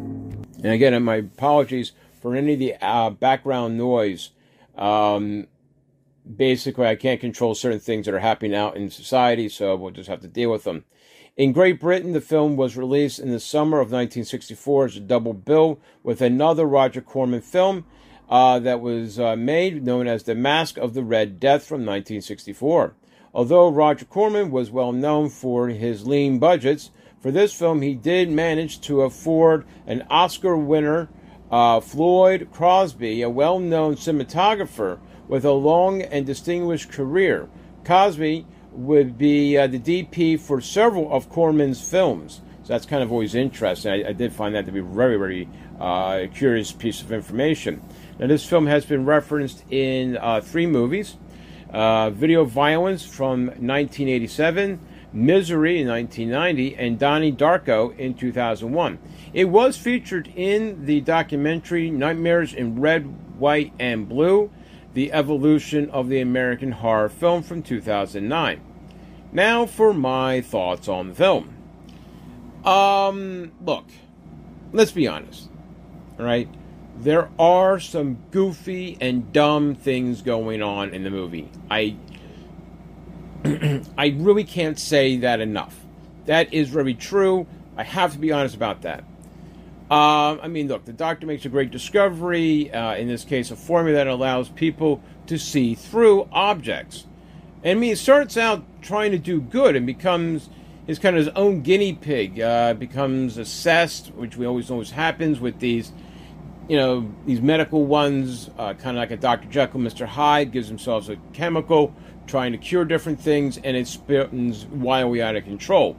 And again, my apologies for any of the uh, background noise. Um, basically, I can't control certain things that are happening out in society, so we'll just have to deal with them. In Great Britain, the film was released in the summer of nineteen sixty-four as a double bill with another Roger Corman film uh, that was uh, made, known as The Mask of the Red Death from nineteen sixty-four. Although Roger Corman was well known for his lean budgets, for this film he did manage to afford an Oscar winner, uh, Floyd Crosby, a well-known cinematographer with a long and distinguished career. Crosby would be uh, the D P for several of Corman's films. So that's kind of always interesting. I, I did find that to be very, very uh, curious piece of information. Now, this film has been referenced in uh, three movies. uh, Video Violence from nineteen eighty-seven, Misery in nineteen ninety, and Donnie Darko in two thousand one. It was featured in the documentary Nightmares in Red, White, and Blue, The Evolution of the American Horror Film from two thousand nine. Now for my thoughts on the film. Um, look, let's be honest, all right? There are some goofy and dumb things going on in the movie. I I really can't say that enough. That is very true. I have to be honest about that. Um, I mean, look, the Doctor makes a great discovery, uh, in this case, a formula that allows people to see through objects. And I mean, it starts out trying to do good and becomes his kind of his own guinea pig, uh, becomes assessed, which we always know always happens with these, you know, these medical ones, uh, kind of like a Doctor Jekyll, Mister Hyde, gives themselves a chemical, trying to cure different things, and it spins wildly out of control.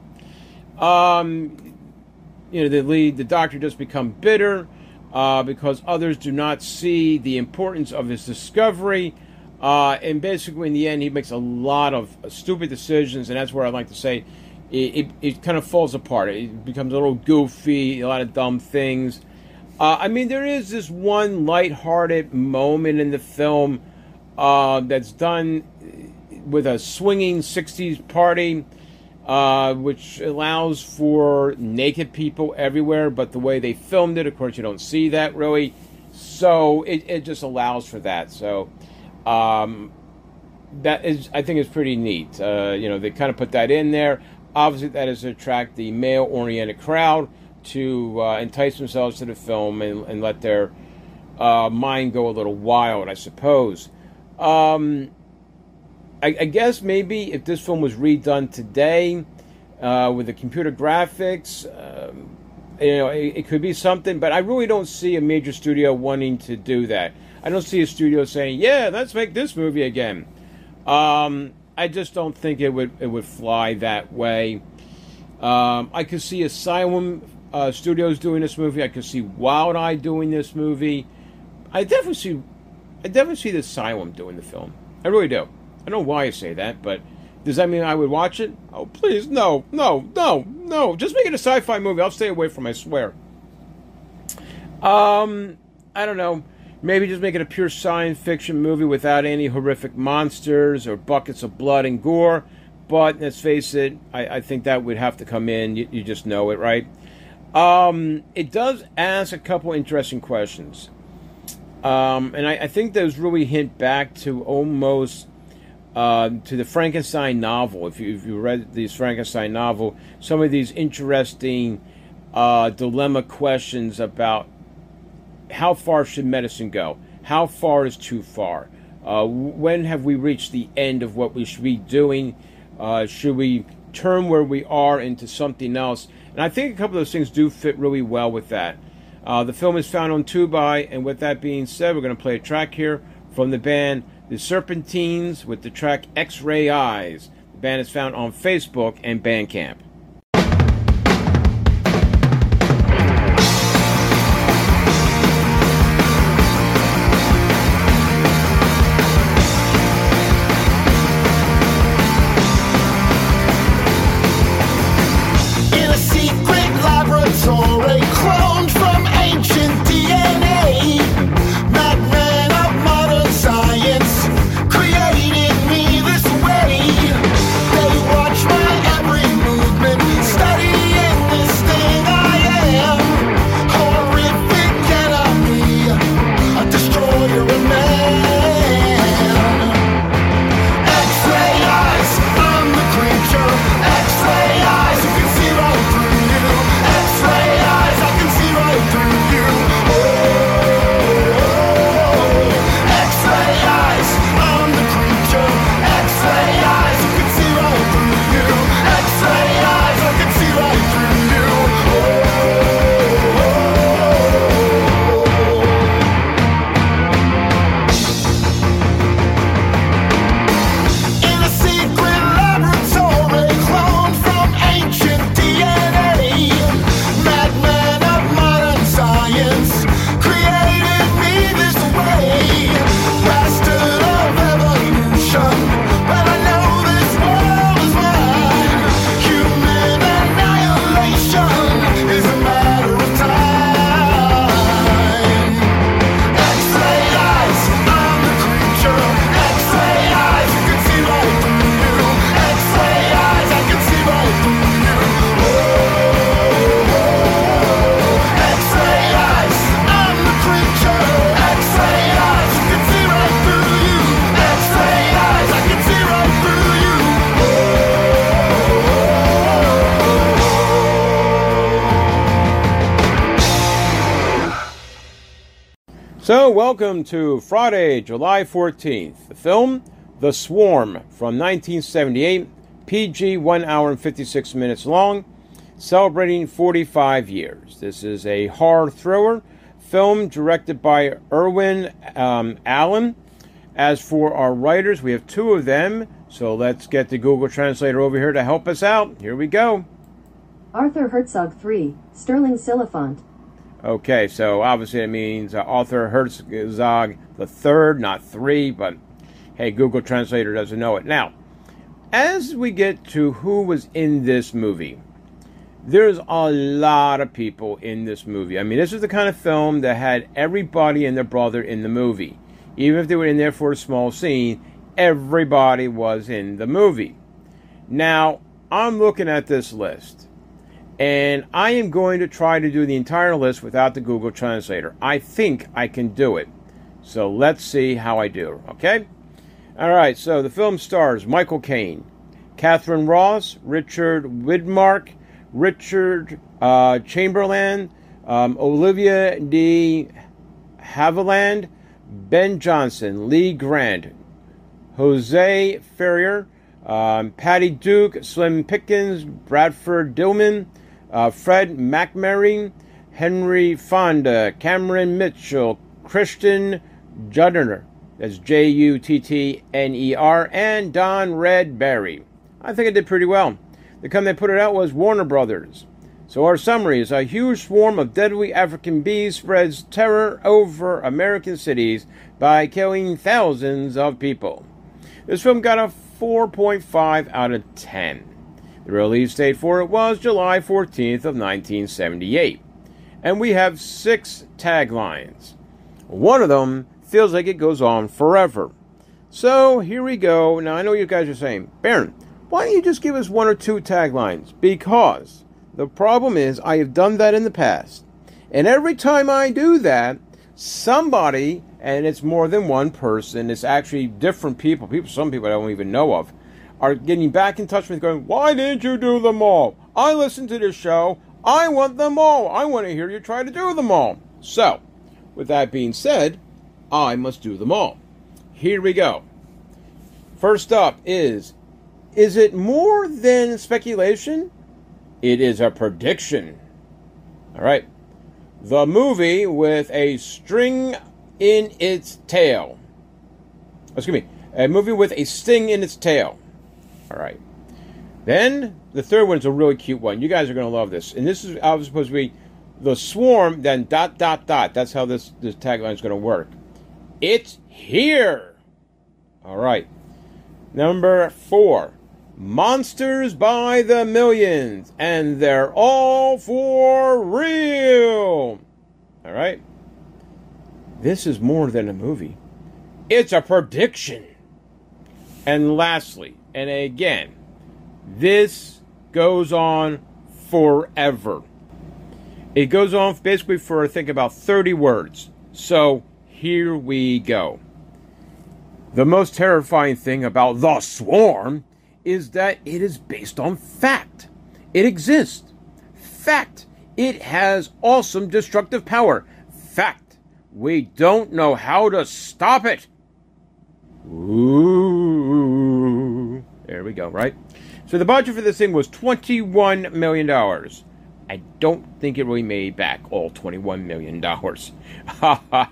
Um, you know, the lead, the Doctor just become bitter uh, because others do not see the importance of his discovery, uh, and basically, in the end, he makes a lot of stupid decisions, and that's where I like to say it, it, it kind of falls apart. It becomes a little goofy, a lot of dumb things. Uh, I mean, there is this one lighthearted moment in the film uh, that's done with a swinging sixties party, uh, which allows for naked people everywhere, but the way they filmed it, of course, you don't see that really. So it, it just allows for that. So um, that is, I think, is pretty neat. Uh, you know, they kind of put that in there. Obviously, that is to attract the male-oriented crowd to uh, entice themselves to the film and, and let their uh, mind go a little wild, I suppose. Um, I, I guess maybe if this film was redone today uh, with the computer graphics, um, you know, it, it could be something. But I really don't see a major studio wanting to do that. I don't see a studio saying, "Yeah, let's make this movie again." Um, I just don't think it would it would fly that way. Um, I could see Asylum uh, Studios doing this movie. I could see Wild Eye doing this movie. I definitely see, I definitely see the Asylum doing the film. I really do. I don't know why I say that, but does that mean I would watch it? Oh, please, no, no, no, no. Just make it a sci-fi movie. I'll stay away from it, I swear. Um, I don't know. Maybe just make it a pure science fiction movie without any horrific monsters or buckets of blood and gore. But let's face it, I, I think that would have to come in. You, you just know it, right? Um, it does ask a couple interesting questions. Um, and I, I think those really hint back to almost uh, to the Frankenstein novel. If you, if you read this Frankenstein novel, some of these interesting uh, dilemma questions about how far should medicine go? How far is too far? Uh, when have we reached the end of what we should be doing? Uh, should we turn where we are into something else? And I think a couple of those things do fit really well with that. Uh, the film is found on Tubi, and with that being said, we're going to play a track here from the band The Serpentines with the track X-Ray Eyes. The band is found on Facebook and Bandcamp. Created me this way. They watch my every movement. So, welcome to Friday, July fourteenth. The film, The Swarm, from nineteen seventy-eight, P G, one hour and fifty-six minutes long, celebrating forty-five years. This is a horror thriller film directed by Irwin um, Allen. As for our writers, we have two of them, so let's get the Google Translator over here to help us out. Here we go. Arthur Herzog three, Sterling Silliphant. Okay, so obviously it means uh, Arthur Herzog the third, not three, but hey, Google Translator doesn't know it. Now, as we get to who was in this movie, there's a lot of people in this movie. I mean, this is the kind of film that had everybody and their brother in the movie. Even if they were in there for a small scene, everybody was in the movie. Now, I'm looking at this list, and I am going to try to do the entire list without the Google Translator. I think I can do it. So let's see how I do, okay? All right, so the film stars Michael Caine, Catherine Ross, Richard Widmark, Richard uh, Chamberlain, um, Olivia de Havilland, Ben Johnson, Lee Grant, Jose Ferrier, um, Patty Duke, Slim Pickens, Bradford Dillman, uh, Fred McMurray, Henry Fonda, Cameron Mitchell, Christian Judner, that's J U T T N E R, and Don Red Berry. I think I did pretty well. The company that put it out was Warner Brothers. So our summary is: a huge swarm of deadly African bees spreads terror over American cities by killing thousands of people. This film got a four point five out of ten. The release date for it was July fourteenth of nineteen seventy-eight. And we have six taglines. One of them feels like it goes on forever. So here we go. Now I know you guys are saying, Baron, why don't you just give us one or two taglines? Because the problem is I have done that in the past. And every time I do that, somebody, and it's more than one person, it's actually different people, people, some people I don't even know of, are getting back in touch with me going, why didn't you do them all? I listened to this show. I want them all. I want to hear you try to do them all. So, with that being said, I must do them all. Here we go. First up is, is it more than speculation? It is a prediction. All right. The movie with a string in its tail. Excuse me. A movie with a sting in its tail. All right. Then the third one is a really cute one. You guys are going to love this. And this is obviously supposed to be The Swarm, then dot, dot, dot. That's how this, this tagline is going to work. It's here. All right. Number four. Monsters by the millions, and they're all for real. All right. This is more than a movie. It's a prediction. And lastly, and again, this goes on forever. It goes on basically for, I think, about thirty words. So here we go. The most terrifying thing about The Swarm is that it is based on fact. It exists. Fact. It has awesome destructive power. Fact. We don't know how to stop it. Ooh. There we go, right? So the budget for this thing was twenty-one million dollars. I don't think it really made back all twenty-one million dollars. Ha ha.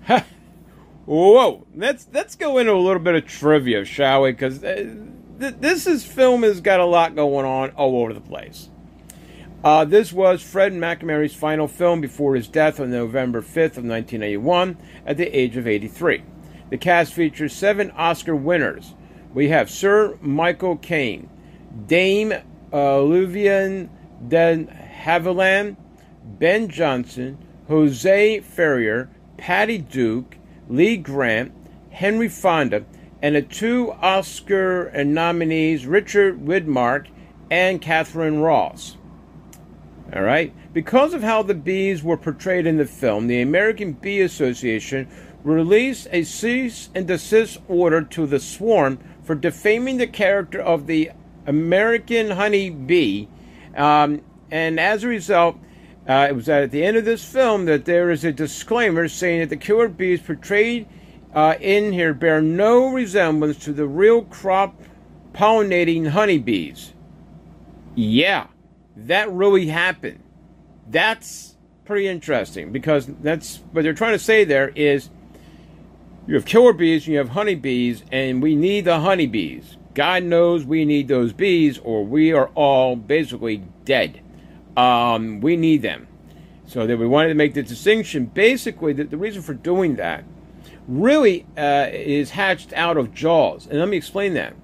Whoa. Let's, let's go into a little bit of trivia, shall we? Because Uh, This is film has got a lot going on all over the place. Uh, this was Fred McMurray's final film before his death on November fifth of nineteen eighty-one at the age of eighty-three. The cast features seven Oscar winners. We have Sir Michael Caine, Dame Olivia de Havilland, Ben Johnson, Jose Ferrier, Patty Duke, Lee Grant, Henry Fonda, and the two Oscar nominees, Richard Widmark and Catherine Ross. All right? Because of how the bees were portrayed in the film, the American Bee Association released a cease and desist order to the Swarm for defaming the character of the American honey bee, um, and as a result, Uh, it was at the end of this film that there is a disclaimer saying that the killer bees portrayed uh, in here bear no resemblance to the real crop pollinating honeybees. Yeah, that really happened. That's pretty interesting, because that's what they're trying to say there is you have killer bees and you have honeybees, and we need the honeybees. God knows we need those bees, or we are all basically dead. Um, we need them. So that we wanted to make the distinction. Basically, the, the reason for doing that really uh, is hatched out of Jaws. And let me explain that.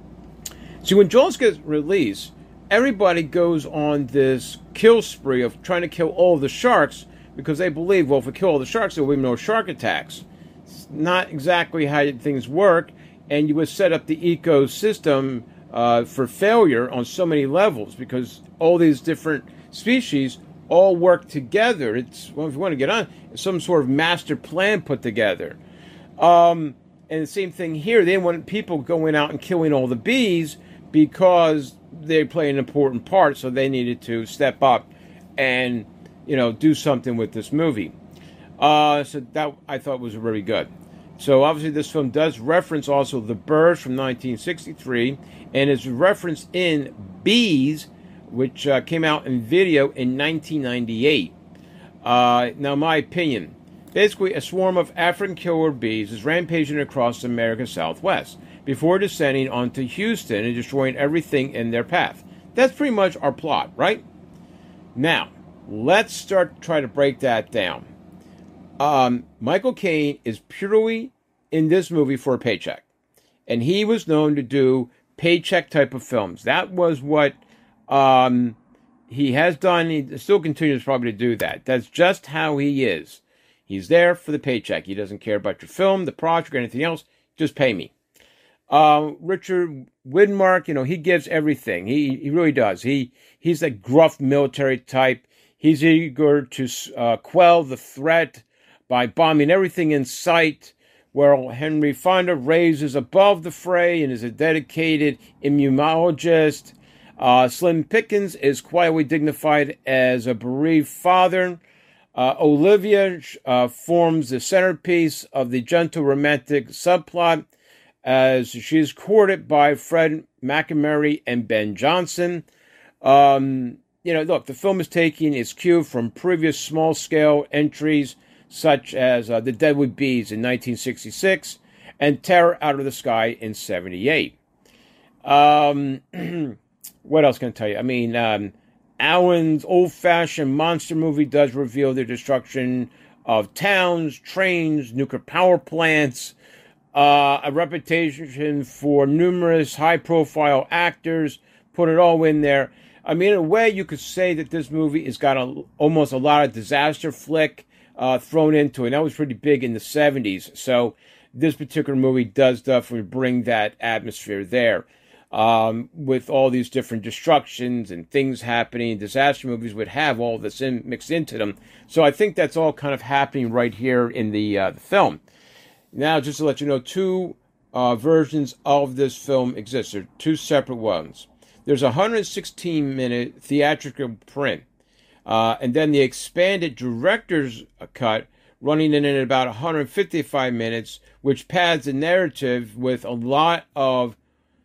See, when Jaws gets released, everybody goes on this kill spree of trying to kill all of the sharks, because they believe, well, if we kill all the sharks, there will be no shark attacks. It's not exactly how things work, and you would set up the ecosystem uh, for failure on so many levels, because all these different species all work together. It's, well, if you want to get on, it's some sort of master plan put together. Um, and the same thing here. They didn't want people going out and killing all the bees because they play an important part, so they needed to step up and, you know, do something with this movie. Uh, so that I thought was very good. So obviously this film does reference also The Birds from nineteen sixty-three, and is referenced in Bees, which uh, came out in video in nineteen ninety-eight. Uh, now, my opinion, basically a swarm of African killer bees is rampaging across America's Southwest before descending onto Houston and destroying everything in their path. That's pretty much our plot, right? Now, let's start to try to break that down. Um, Michael Caine is purely in this movie for a paycheck. And he was known to do paycheck type of films. That was what um, he has done. He still continues probably to do that. That's just how he is. He's there for the paycheck. He doesn't care about your film, the project, or anything else. Just pay me. Uh, Richard Widmark, you know, he gives everything. He he really does. He He's a gruff military type. He's eager to uh, quell the threat by bombing everything in sight, while Henry Fonda raises above the fray and is a dedicated immunologist. Uh, Slim Pickens is quietly dignified as a bereaved father. Uh, Olivia uh, forms the centerpiece of the gentle romantic subplot, as she is courted by Fred McMurray and Ben Johnson. Um, you know, look, the film is taking its cue from previous small-scale entries, such as uh, The Deadwood Bees in nineteen sixty-six and Terror Out of the Sky in seventy-eight. Um, what else can I tell you? I mean, um, Allen's old-fashioned monster movie does reveal the destruction of towns, trains, nuclear power plants, uh, a reputation for numerous high-profile actors, put it all in there. I mean, in a way, you could say that this movie has got a, almost a lot of disaster flick uh, thrown into it. And that was pretty big in the seventies. So this particular movie does definitely bring that atmosphere there. Um, with all these different destructions and things happening, disaster movies would have all this in, mixed into them. So I think that's all kind of happening right here in the, uh, the film. Now, just to let you know, two uh, versions of this film exist. There are two separate ones. There's a one hundred sixteen minute theatrical print, uh, and then the expanded director's cut running in at about one hundred fifty-five minutes, which pads the narrative with a lot of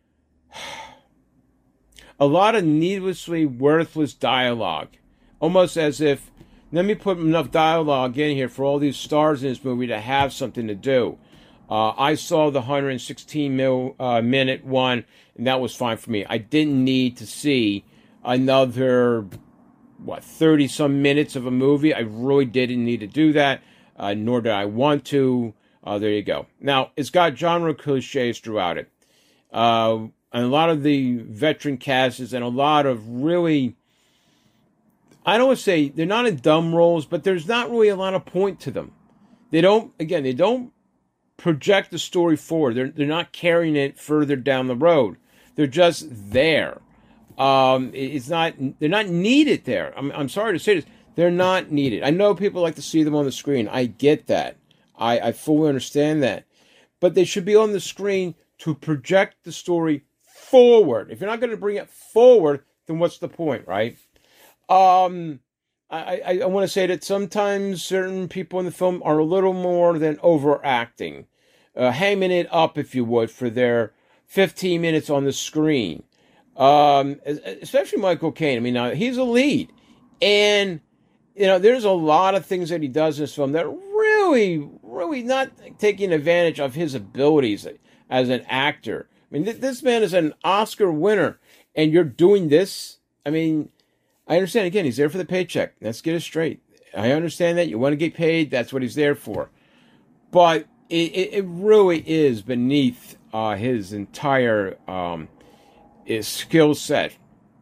a lot of needlessly worthless dialogue, almost as if, let me put enough dialogue in here for all these stars in this movie to have something to do. Uh, I saw the one hundred sixteen mil, uh, minute one, and that was fine for me. I didn't need to see another, what, thirty-some minutes of a movie. I really didn't need to do that, uh, nor did I want to. Uh, there you go. Now, it's got genre cliches throughout it. Uh, and a lot of the veteran casts and a lot of really, I don't want to say they're not in dumb roles, but there's not really a lot of point to them. They don't, again, they don't project the story forward. They're they're not carrying it further down the road. They're just there. Um, it's not they're not needed there. I'm I'm sorry to say this. They're not needed. I know people like to see them on the screen. I get that. I, I fully understand that. But they should be on the screen to project the story forward. If you're not going to bring it forward, then what's the point, right? Um, I, I, I want to say that sometimes certain people in the film are a little more than overacting, uh, hamming it up, if you would, for their fifteen minutes on the screen. Um, especially Michael Caine. I mean, now he's a lead, and you know, there's a lot of things that he does in this film that really, really not taking advantage of his abilities as an actor. I mean, th- this man is an Oscar winner, and you're doing this. I mean, I understand, again, he's there for the paycheck. Let's get it straight. I understand that. You want to get paid. That's what he's there for. But it, it, it really is beneath uh, his entire um, his skill set.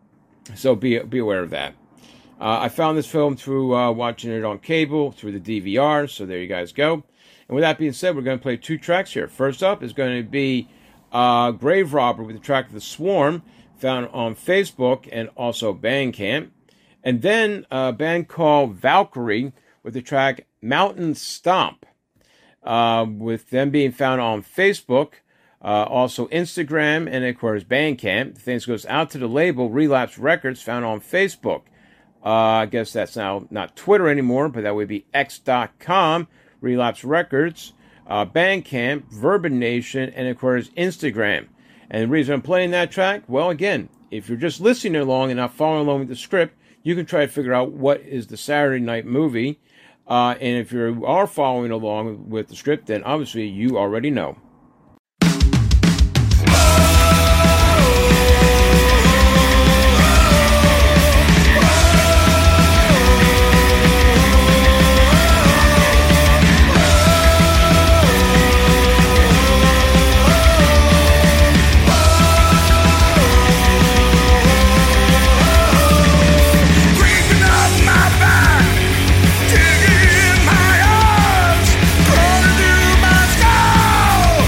So be, be aware of that. Uh, I found this film through uh, watching it on cable, through the D V R, so there you guys go. And with that being said, we're going to play two tracks here. First up is going to be uh, Grave Robber with the track The Swarm, found on Facebook and also Bandcamp. And then a band called Valkyrie with the track Mountain Stomp, uh, with them being found on Facebook, uh, also Instagram, and of course Bandcamp. Things goes out to the label Relapse Records, found on Facebook. Uh, I guess that's now not Twitter anymore, but that would be X dot com, Relapse Records, uh, Bandcamp, Verban Nation, and of course Instagram. And the reason I'm playing that track, well, again, if you're just listening along and not following along with the script, you can try to figure out what is the Saturday night movie. Uh, and if you are following along with the script, then obviously you already know. Digging in my arms, crawling through my skull.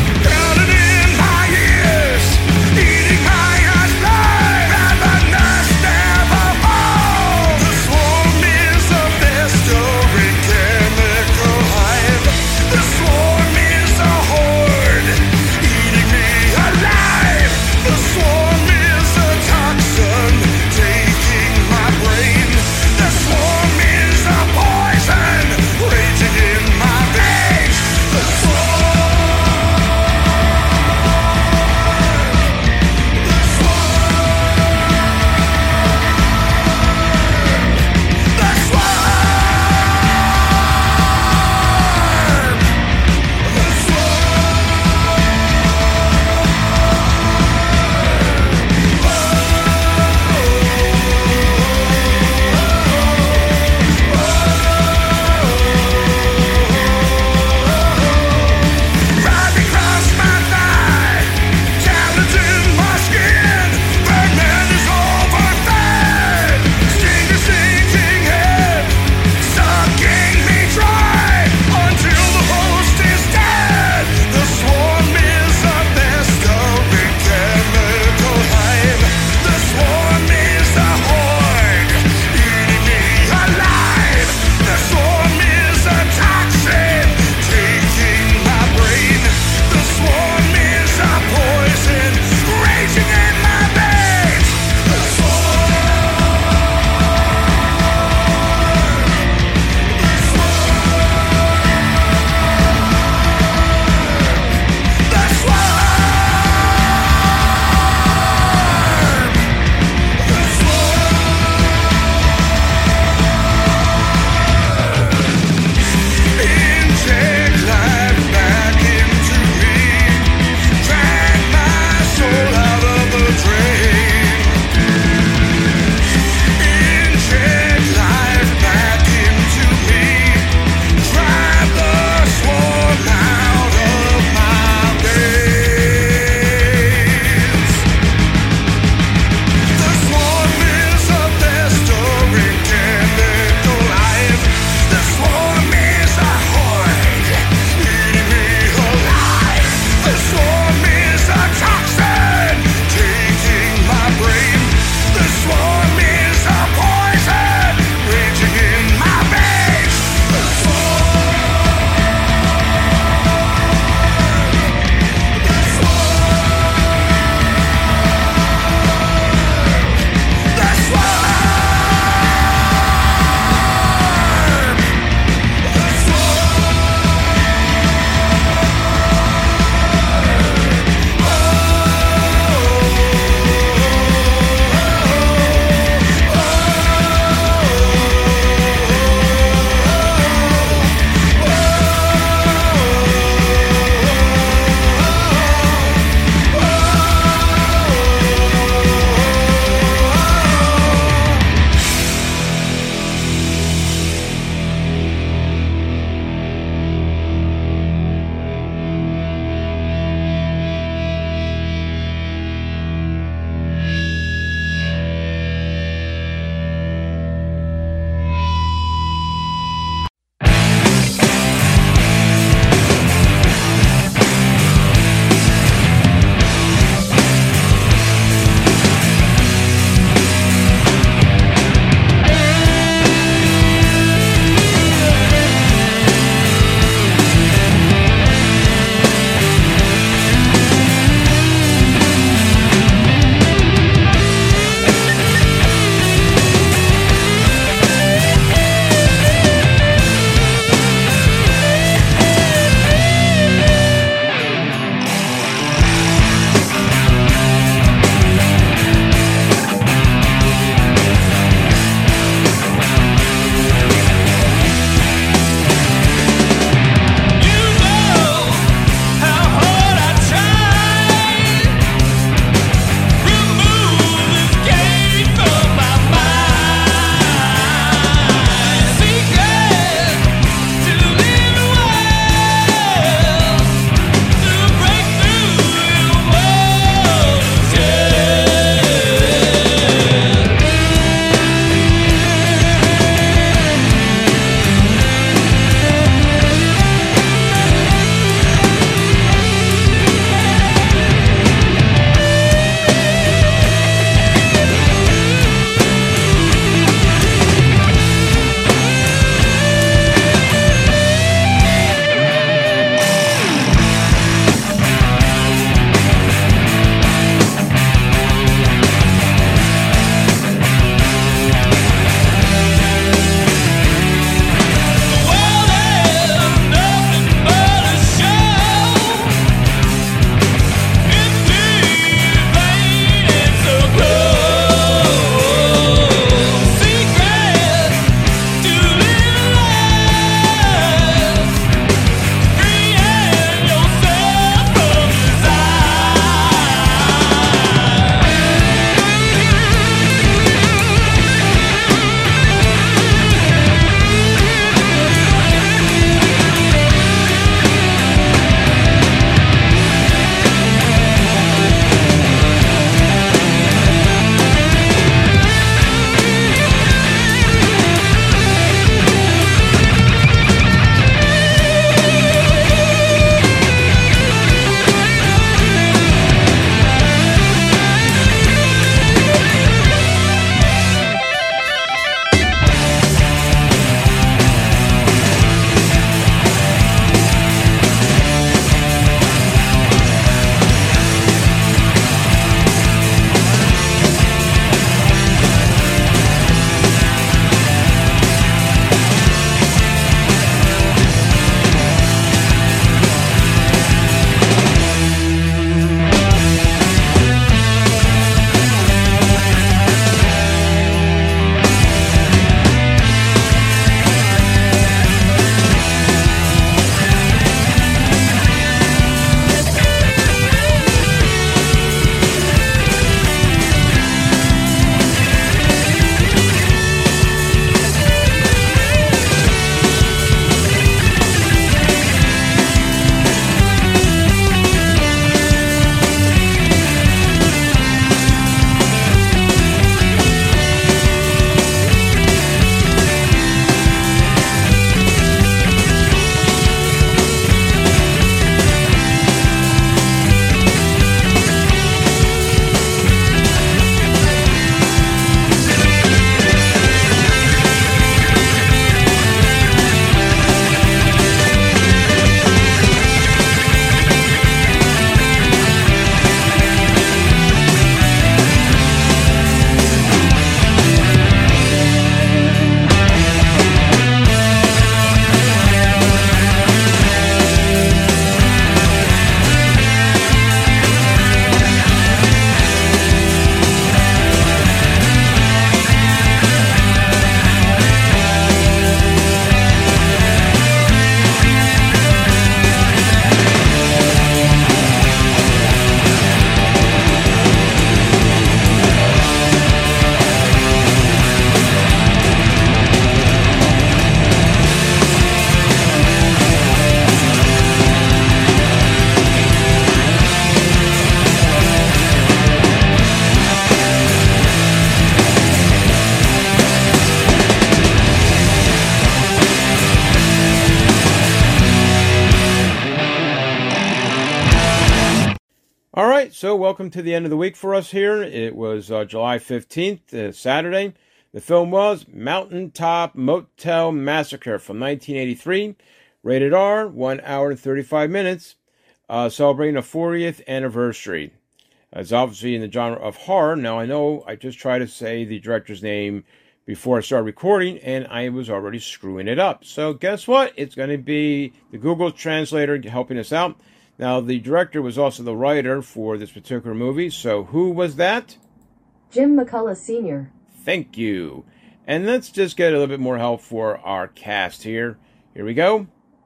right, so welcome to the end of the week for us here. It was uh, July fifteenth, uh, Saturday. The film was Mountaintop Motel Massacre from nineteen eighty-three. Rated R, one hour and thirty-five minutes. Uh, celebrating a fortieth anniversary. It's obviously in the genre of horror. Now, I know I just tried to say the director's name before I started recording, and I was already screwing it up. So guess what? It's going to be the Google Translator helping us out. Now, the director was also the writer for this particular movie. So who was that? Jim McCullough Senior Thank you. And let's just get a little bit more help for our cast here. Here we go.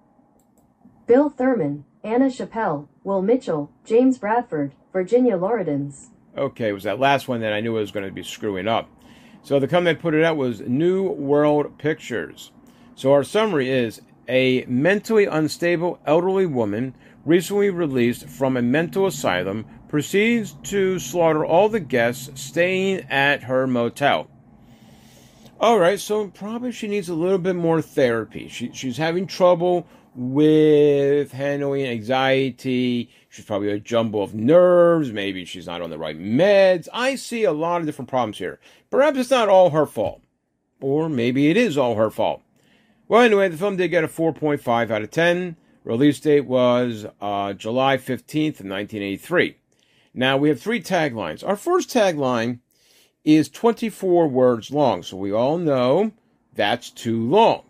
Bill Thurman, Anna Chappelle, Will Mitchell, James Bradford, Virginia Loredens. Okay, it was that last one that I knew I was going to be screwing up. So the company that put it out was New World Pictures. So our summary is, a mentally unstable elderly woman recently released from a mental asylum proceeds to slaughter all the guests staying at her motel. All right, so probably she needs a little bit more therapy. She, she's having trouble with handling anxiety. She's probably a jumble of nerves. Maybe she's not on the right meds. I see a lot of different problems here. Perhaps it's not all her fault. Or maybe it is all her fault. Well, anyway, the film did get a four point five out of ten. Release date was uh, July fifteenth of nineteen eighty-three. Now, we have three taglines. Our first tagline is twenty-four words long. So we all know that's too long.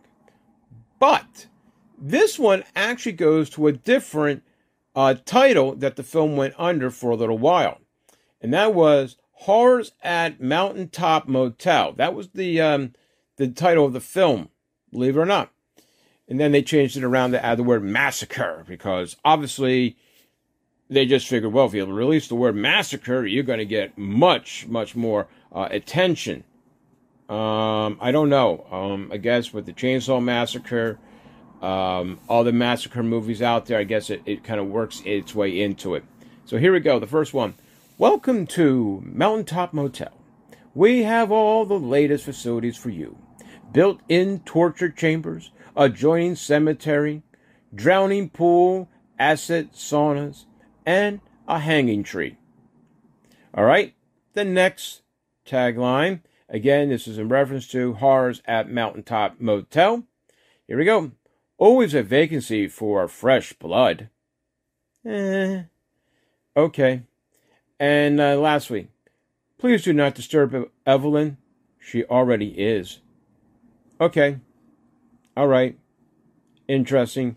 But this one actually goes to a different uh, title that the film went under for a little while. And that was Horrors at Mountaintop Motel. That was the um, the title of the film, believe it or not. And then they changed it around to add the word massacre, because obviously they just figured, well, if you release the word massacre, you're going to get much, much more uh, attention. Um, I don't know. Um, I guess with the Chainsaw Massacre, Um, all the massacre movies out there, I guess it, it kind of works its way into it. So here we go, the first one. Welcome to Mountaintop Motel. We have all the latest facilities for you. Built-in torture chambers, adjoining cemetery, drowning pool, acid saunas, and a hanging tree. All right, the next tagline. Again, this is in reference to Horrors at Mountaintop Motel. Here we go. Always a vacancy for fresh blood. Eh. Okay. And uh, lastly, please do not disturb Evelyn. She already is. Okay. All right. Interesting.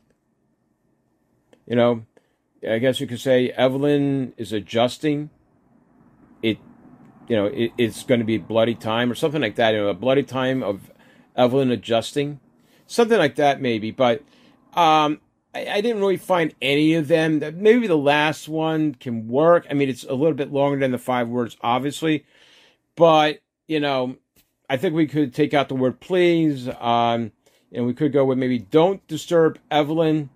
You know, I guess you could say Evelyn is adjusting. It, you know, it, it's going to be bloody time or something like that. You know, a bloody time of Evelyn adjusting. Something like that, maybe. But um, I, I didn't really find any of them. Maybe the last one can work. I mean, it's a little bit longer than the five words, obviously. But, you know, I think we could take out the word please. Um, and we could go with maybe don't disturb Evelyn.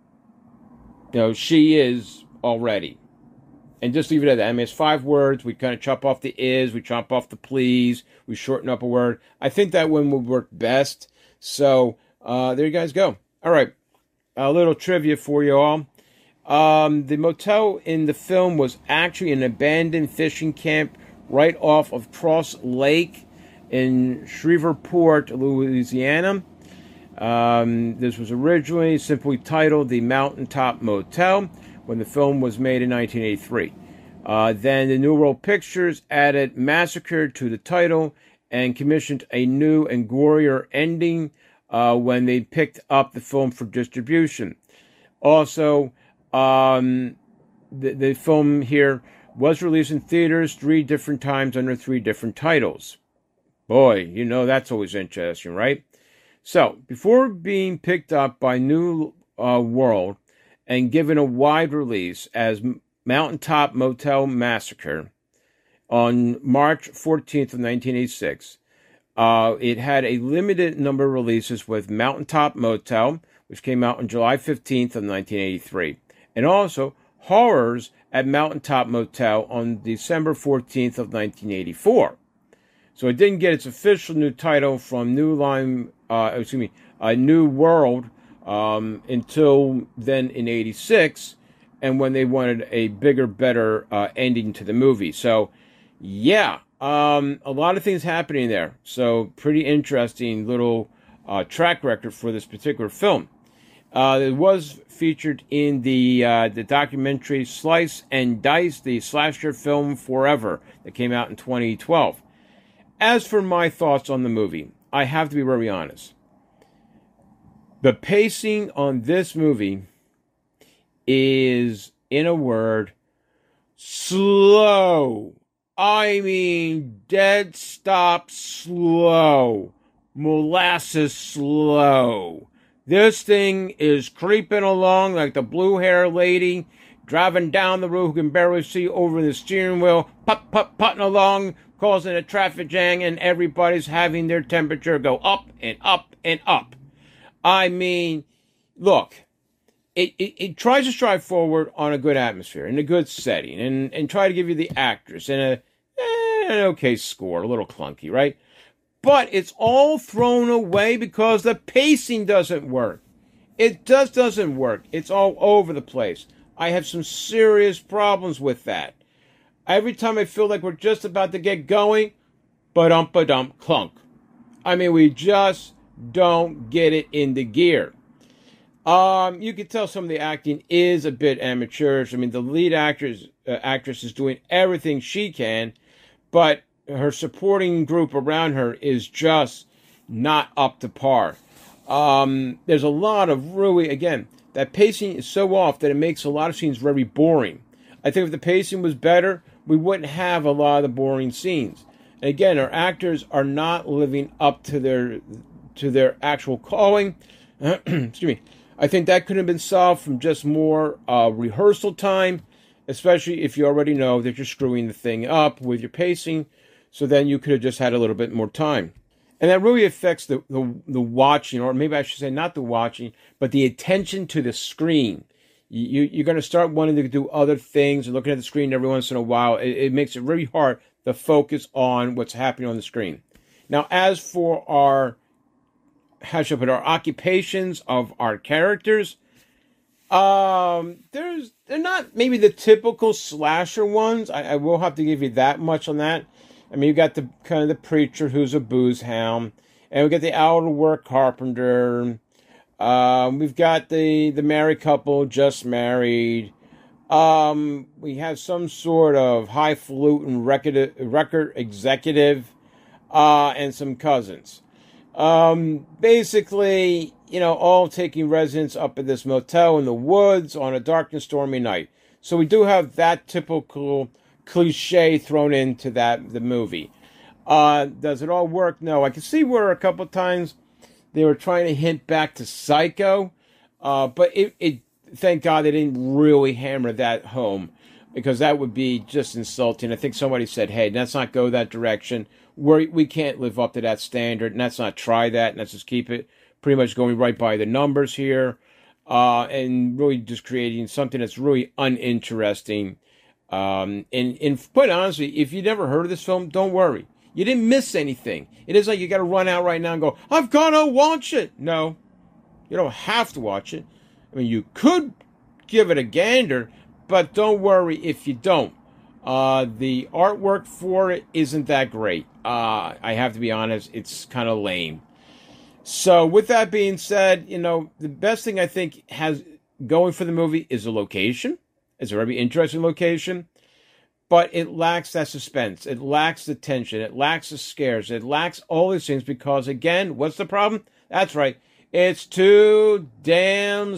You know, she is already. And just leave it at that. I mean, it's five words. We kind of chop off the is. We chop off the please. We shorten up a word. I think that one would work best. So, uh, there you guys go. All right. A little trivia for you all. Um, the motel in the film was actually an abandoned fishing camp right off of Cross Lake in Shreveport, Louisiana. Um, this was originally simply titled The Mountaintop Motel when the film was made in nineteen eighty-three. Uh, then the New World Pictures added Massacre to the title and commissioned a new and gorier ending uh, when they picked up the film for distribution. Also, um, the, the film here was released in theaters three different times under three different titles. Boy, you know that's always interesting, right? So, before being picked up by New uh, World and given a wide release as Mountaintop Motel Massacre, on March fourteenth of nineteen eighty-six, uh, it had a limited number of releases with Mountaintop Motel, which came out on July fifteenth of nineteen eighty-three, and also Horrors at Mountaintop Motel on December fourteenth of nineteen eighty-four. So it didn't get its official new title from New Line, uh, excuse me, uh, New World um, until then in eighty-six, and when they wanted a bigger, better uh, ending to the movie. So, yeah, um, a lot of things happening there. So, pretty interesting little uh, track record for this particular film. Uh, it was featured in the uh, the documentary Slice and Dice, the slasher film Forever, that came out in twenty twelve. As for my thoughts on the movie, I have to be very honest. The pacing on this movie is, in a word, slow. I mean, dead stop slow. Molasses slow. This thing is creeping along like the blue hair lady driving down the road who can barely see over the steering wheel, put, put, putting along, causing a traffic jam, and everybody's having their temperature go up and up and up. I mean, look, it, it, it tries to strive forward on a good atmosphere, in a good setting, and, and try to give you the actors and a, eh, an okay score, a little clunky, right? But it's all thrown away because the pacing doesn't work. It just doesn't work. It's all over the place. I have some serious problems with that. Every time I feel like we're just about to get going, ba-dump-ba-dump, clunk. I mean, we just don't get it into gear. Um, you can tell some of the acting is a bit amateurish. I mean, the lead actress, uh, actress is doing everything she can, but her supporting group around her is just not up to par. Um, there's a lot of really, again, that pacing is so off that it makes a lot of scenes very boring. I think if the pacing was better, we wouldn't have a lot of the boring scenes. And again, our actors are not living up to their to their actual calling. Excuse me. I think that could have been solved from just more uh, rehearsal time, especially if you already know that you're screwing the thing up with your pacing. So then you could have just had a little bit more time. And that really affects the, the, the watching, or maybe I should say not the watching, but the attention to the screen. You, you're going to start wanting to do other things and looking at the screen every once in a while. It, it makes it really hard to focus on what's happening on the screen. Now, as for our, how should I put it, our occupations of our characters, um, there's they're not maybe the typical slasher ones. I, I will have to give you that much on that. I mean, you got the kind of the preacher who's a booze hound, and we got the out-of-work carpenter. Um, we've got the, the married couple just married. Um, we have some sort of highfalutin record, record executive, uh, and some cousins. Um, basically, you know, all taking residence up at this motel in the woods on a dark and stormy night. So we do have that typical cliche thrown into that the movie. Uh, does it all work? No. I can see where a couple times they were trying to hint back to Psycho, uh, but it, it thank God they didn't really hammer that home, because that would be just insulting. I think somebody said, "Hey, let's not go that direction. We we can't live up to that standard, and let's not try that. And let's just keep it pretty much going right by the numbers here, uh, and really just creating something that's really uninteresting." Um, and, and quite honestly, if you never heard of this film, don't worry. You didn't miss anything. It is like you got to run out right now and go, "I've got to watch it." No, you don't have to watch it. I mean, you could give it a gander, but don't worry if you don't. Uh, the artwork for it isn't that great. Uh, I have to be honest, it's kind of lame. So with that being said, you know, the best thing I think has going for the movie is the location. It's a very interesting location, but it lacks that suspense. It lacks the tension. It lacks the scares. It lacks all these things because, again, what's the problem? That's right. It's too damn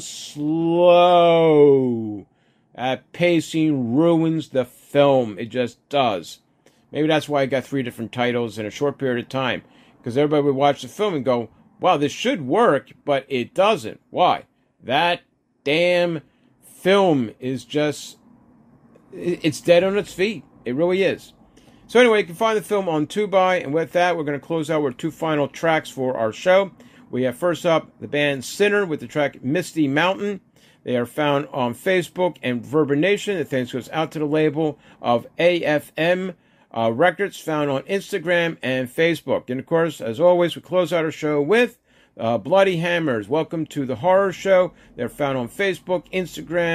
slow. That pacing ruins the film. It just does. Maybe that's why I got three different titles in a short period of time, because everybody would watch the film and go, "Wow, this should work," but it doesn't. Why? That damn film is just, it's dead on its feet. It really is. So anyway, you can find the film on Tubi, and with that, we're going to close out with two final tracks for our show. We have first up the band Sinner with the track Misty Mountain. They are found on Facebook and Verbination. The thanks goes out to the label of A F M uh, Records, found on Instagram and Facebook. And of course, as always, we close out our show with Uh, Bloody Hammers. Welcome to the Horror Show. They're found on Facebook, Instagram,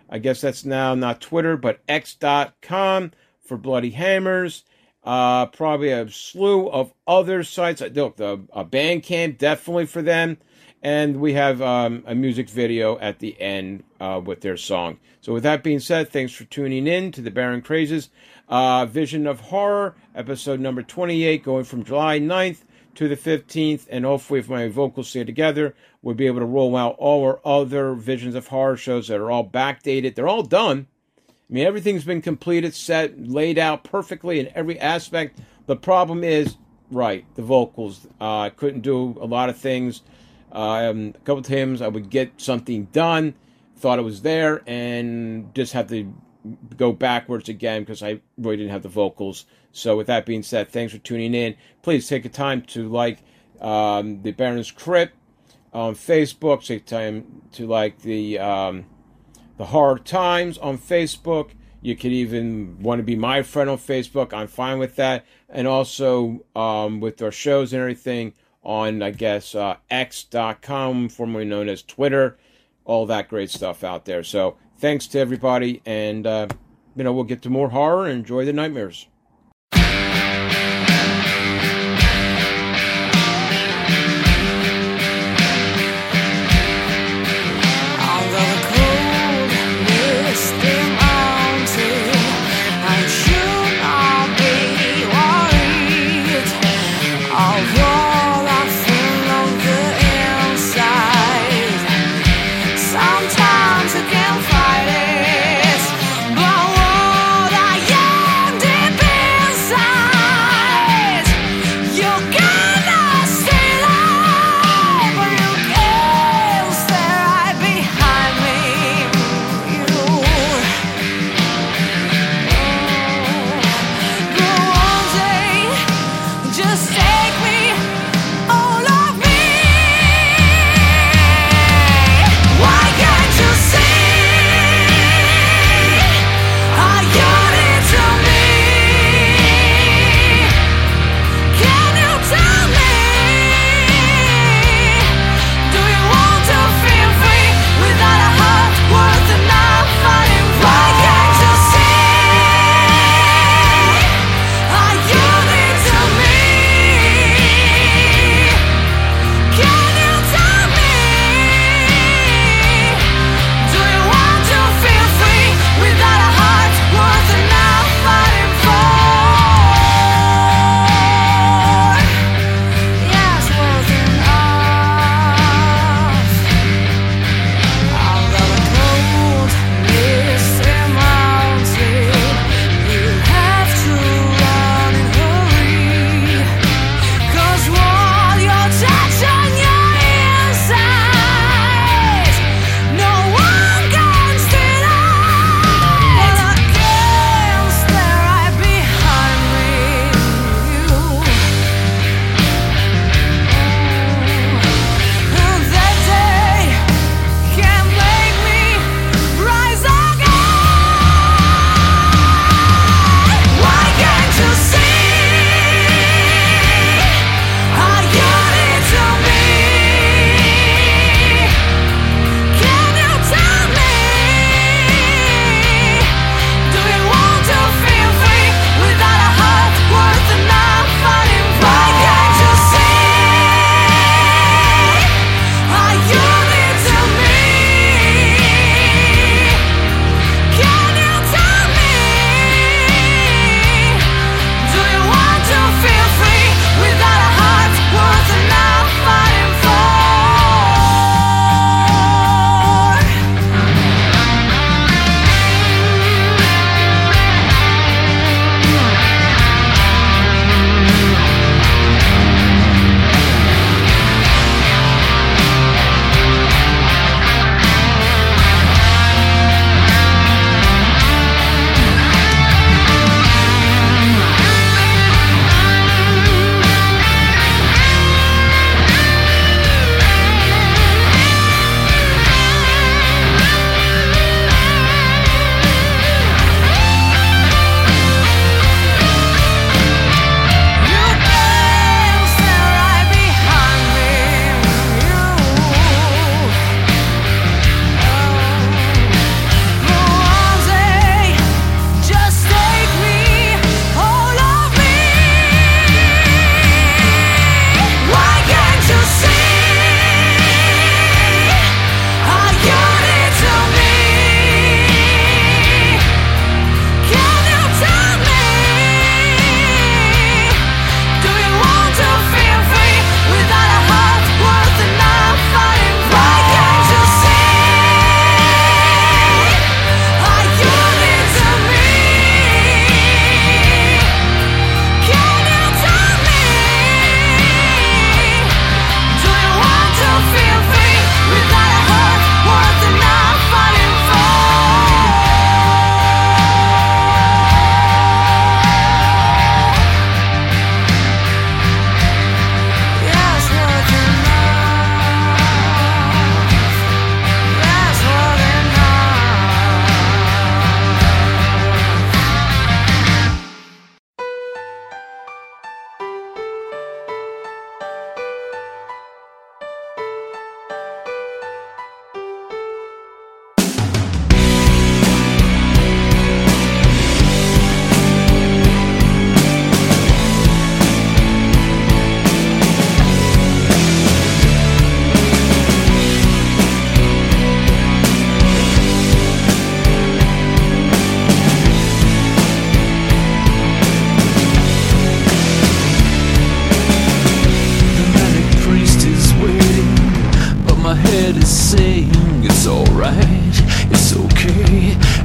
I guess that's now not Twitter, but X dot com for Bloody Hammers. Uh, probably a slew of other sites. Look, the uh, Bandcamp, definitely for them. And we have um, a music video at the end uh, with their song. So with that being said, thanks for tuning in to the Baron Crazes uh, Vision of Horror, episode number twenty-eight, going from July ninth to the fifteenth. And hopefully, if my vocals stay together, we'll be able to roll out all our other Visions of Horror shows that are all backdated. They're all done. I mean, everything's been completed, set, laid out perfectly in every aspect. The problem is, right, the vocals. Uh, I couldn't do a lot of things. Um, a couple of times I would get something done, thought it was there, and just have to go backwards again because I really didn't have the vocals. So with that being said, thanks for tuning in. Please take a time to like um, the Baron's Crypt on Facebook. Take time to like the... Um, The Horror Times on Facebook. You could even want to be my friend on Facebook. I'm fine with that. And also um, with our shows and everything on, I guess, uh, X dot com, formerly known as Twitter. All that great stuff out there. So thanks to everybody. And, uh, you know, we'll get to more horror and enjoy the nightmares. Sometimes I can't fight it, but what I am deep in.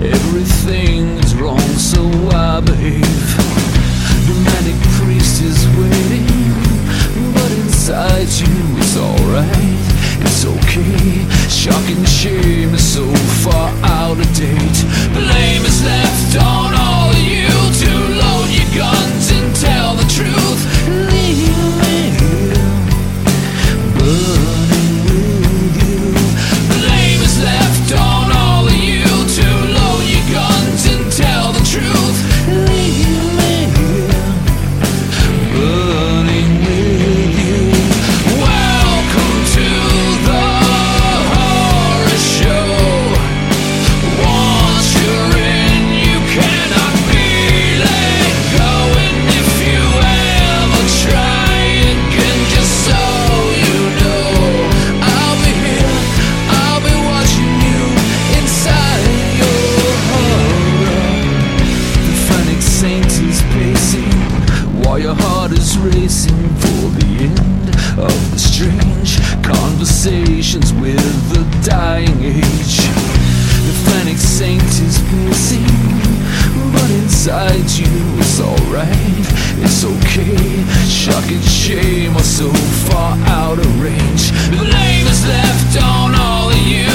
Everything is wrong, so I behave. The manic priest is waiting, but inside you it's alright, it's okay. Shock and shame is so far out of date. Blame is left on all of you to load your guns and tell the truth. Leave me here, burning with you. Blame is left on all of you to load your guns and tell the truth. Leave me here, burning with you. Welcome to the horror show. Once you're in, you cannot be let go. And if you ever try again, just so you know, I'll be here, I'll be watching you inside your horror. The frantic saint is pacing while your heart is racing for the end of the strange conversations with the dying age. The frantic saint is pacing, but inside you it's alright, it's okay. Shock and shame are so far out of range. Blame is left on all of you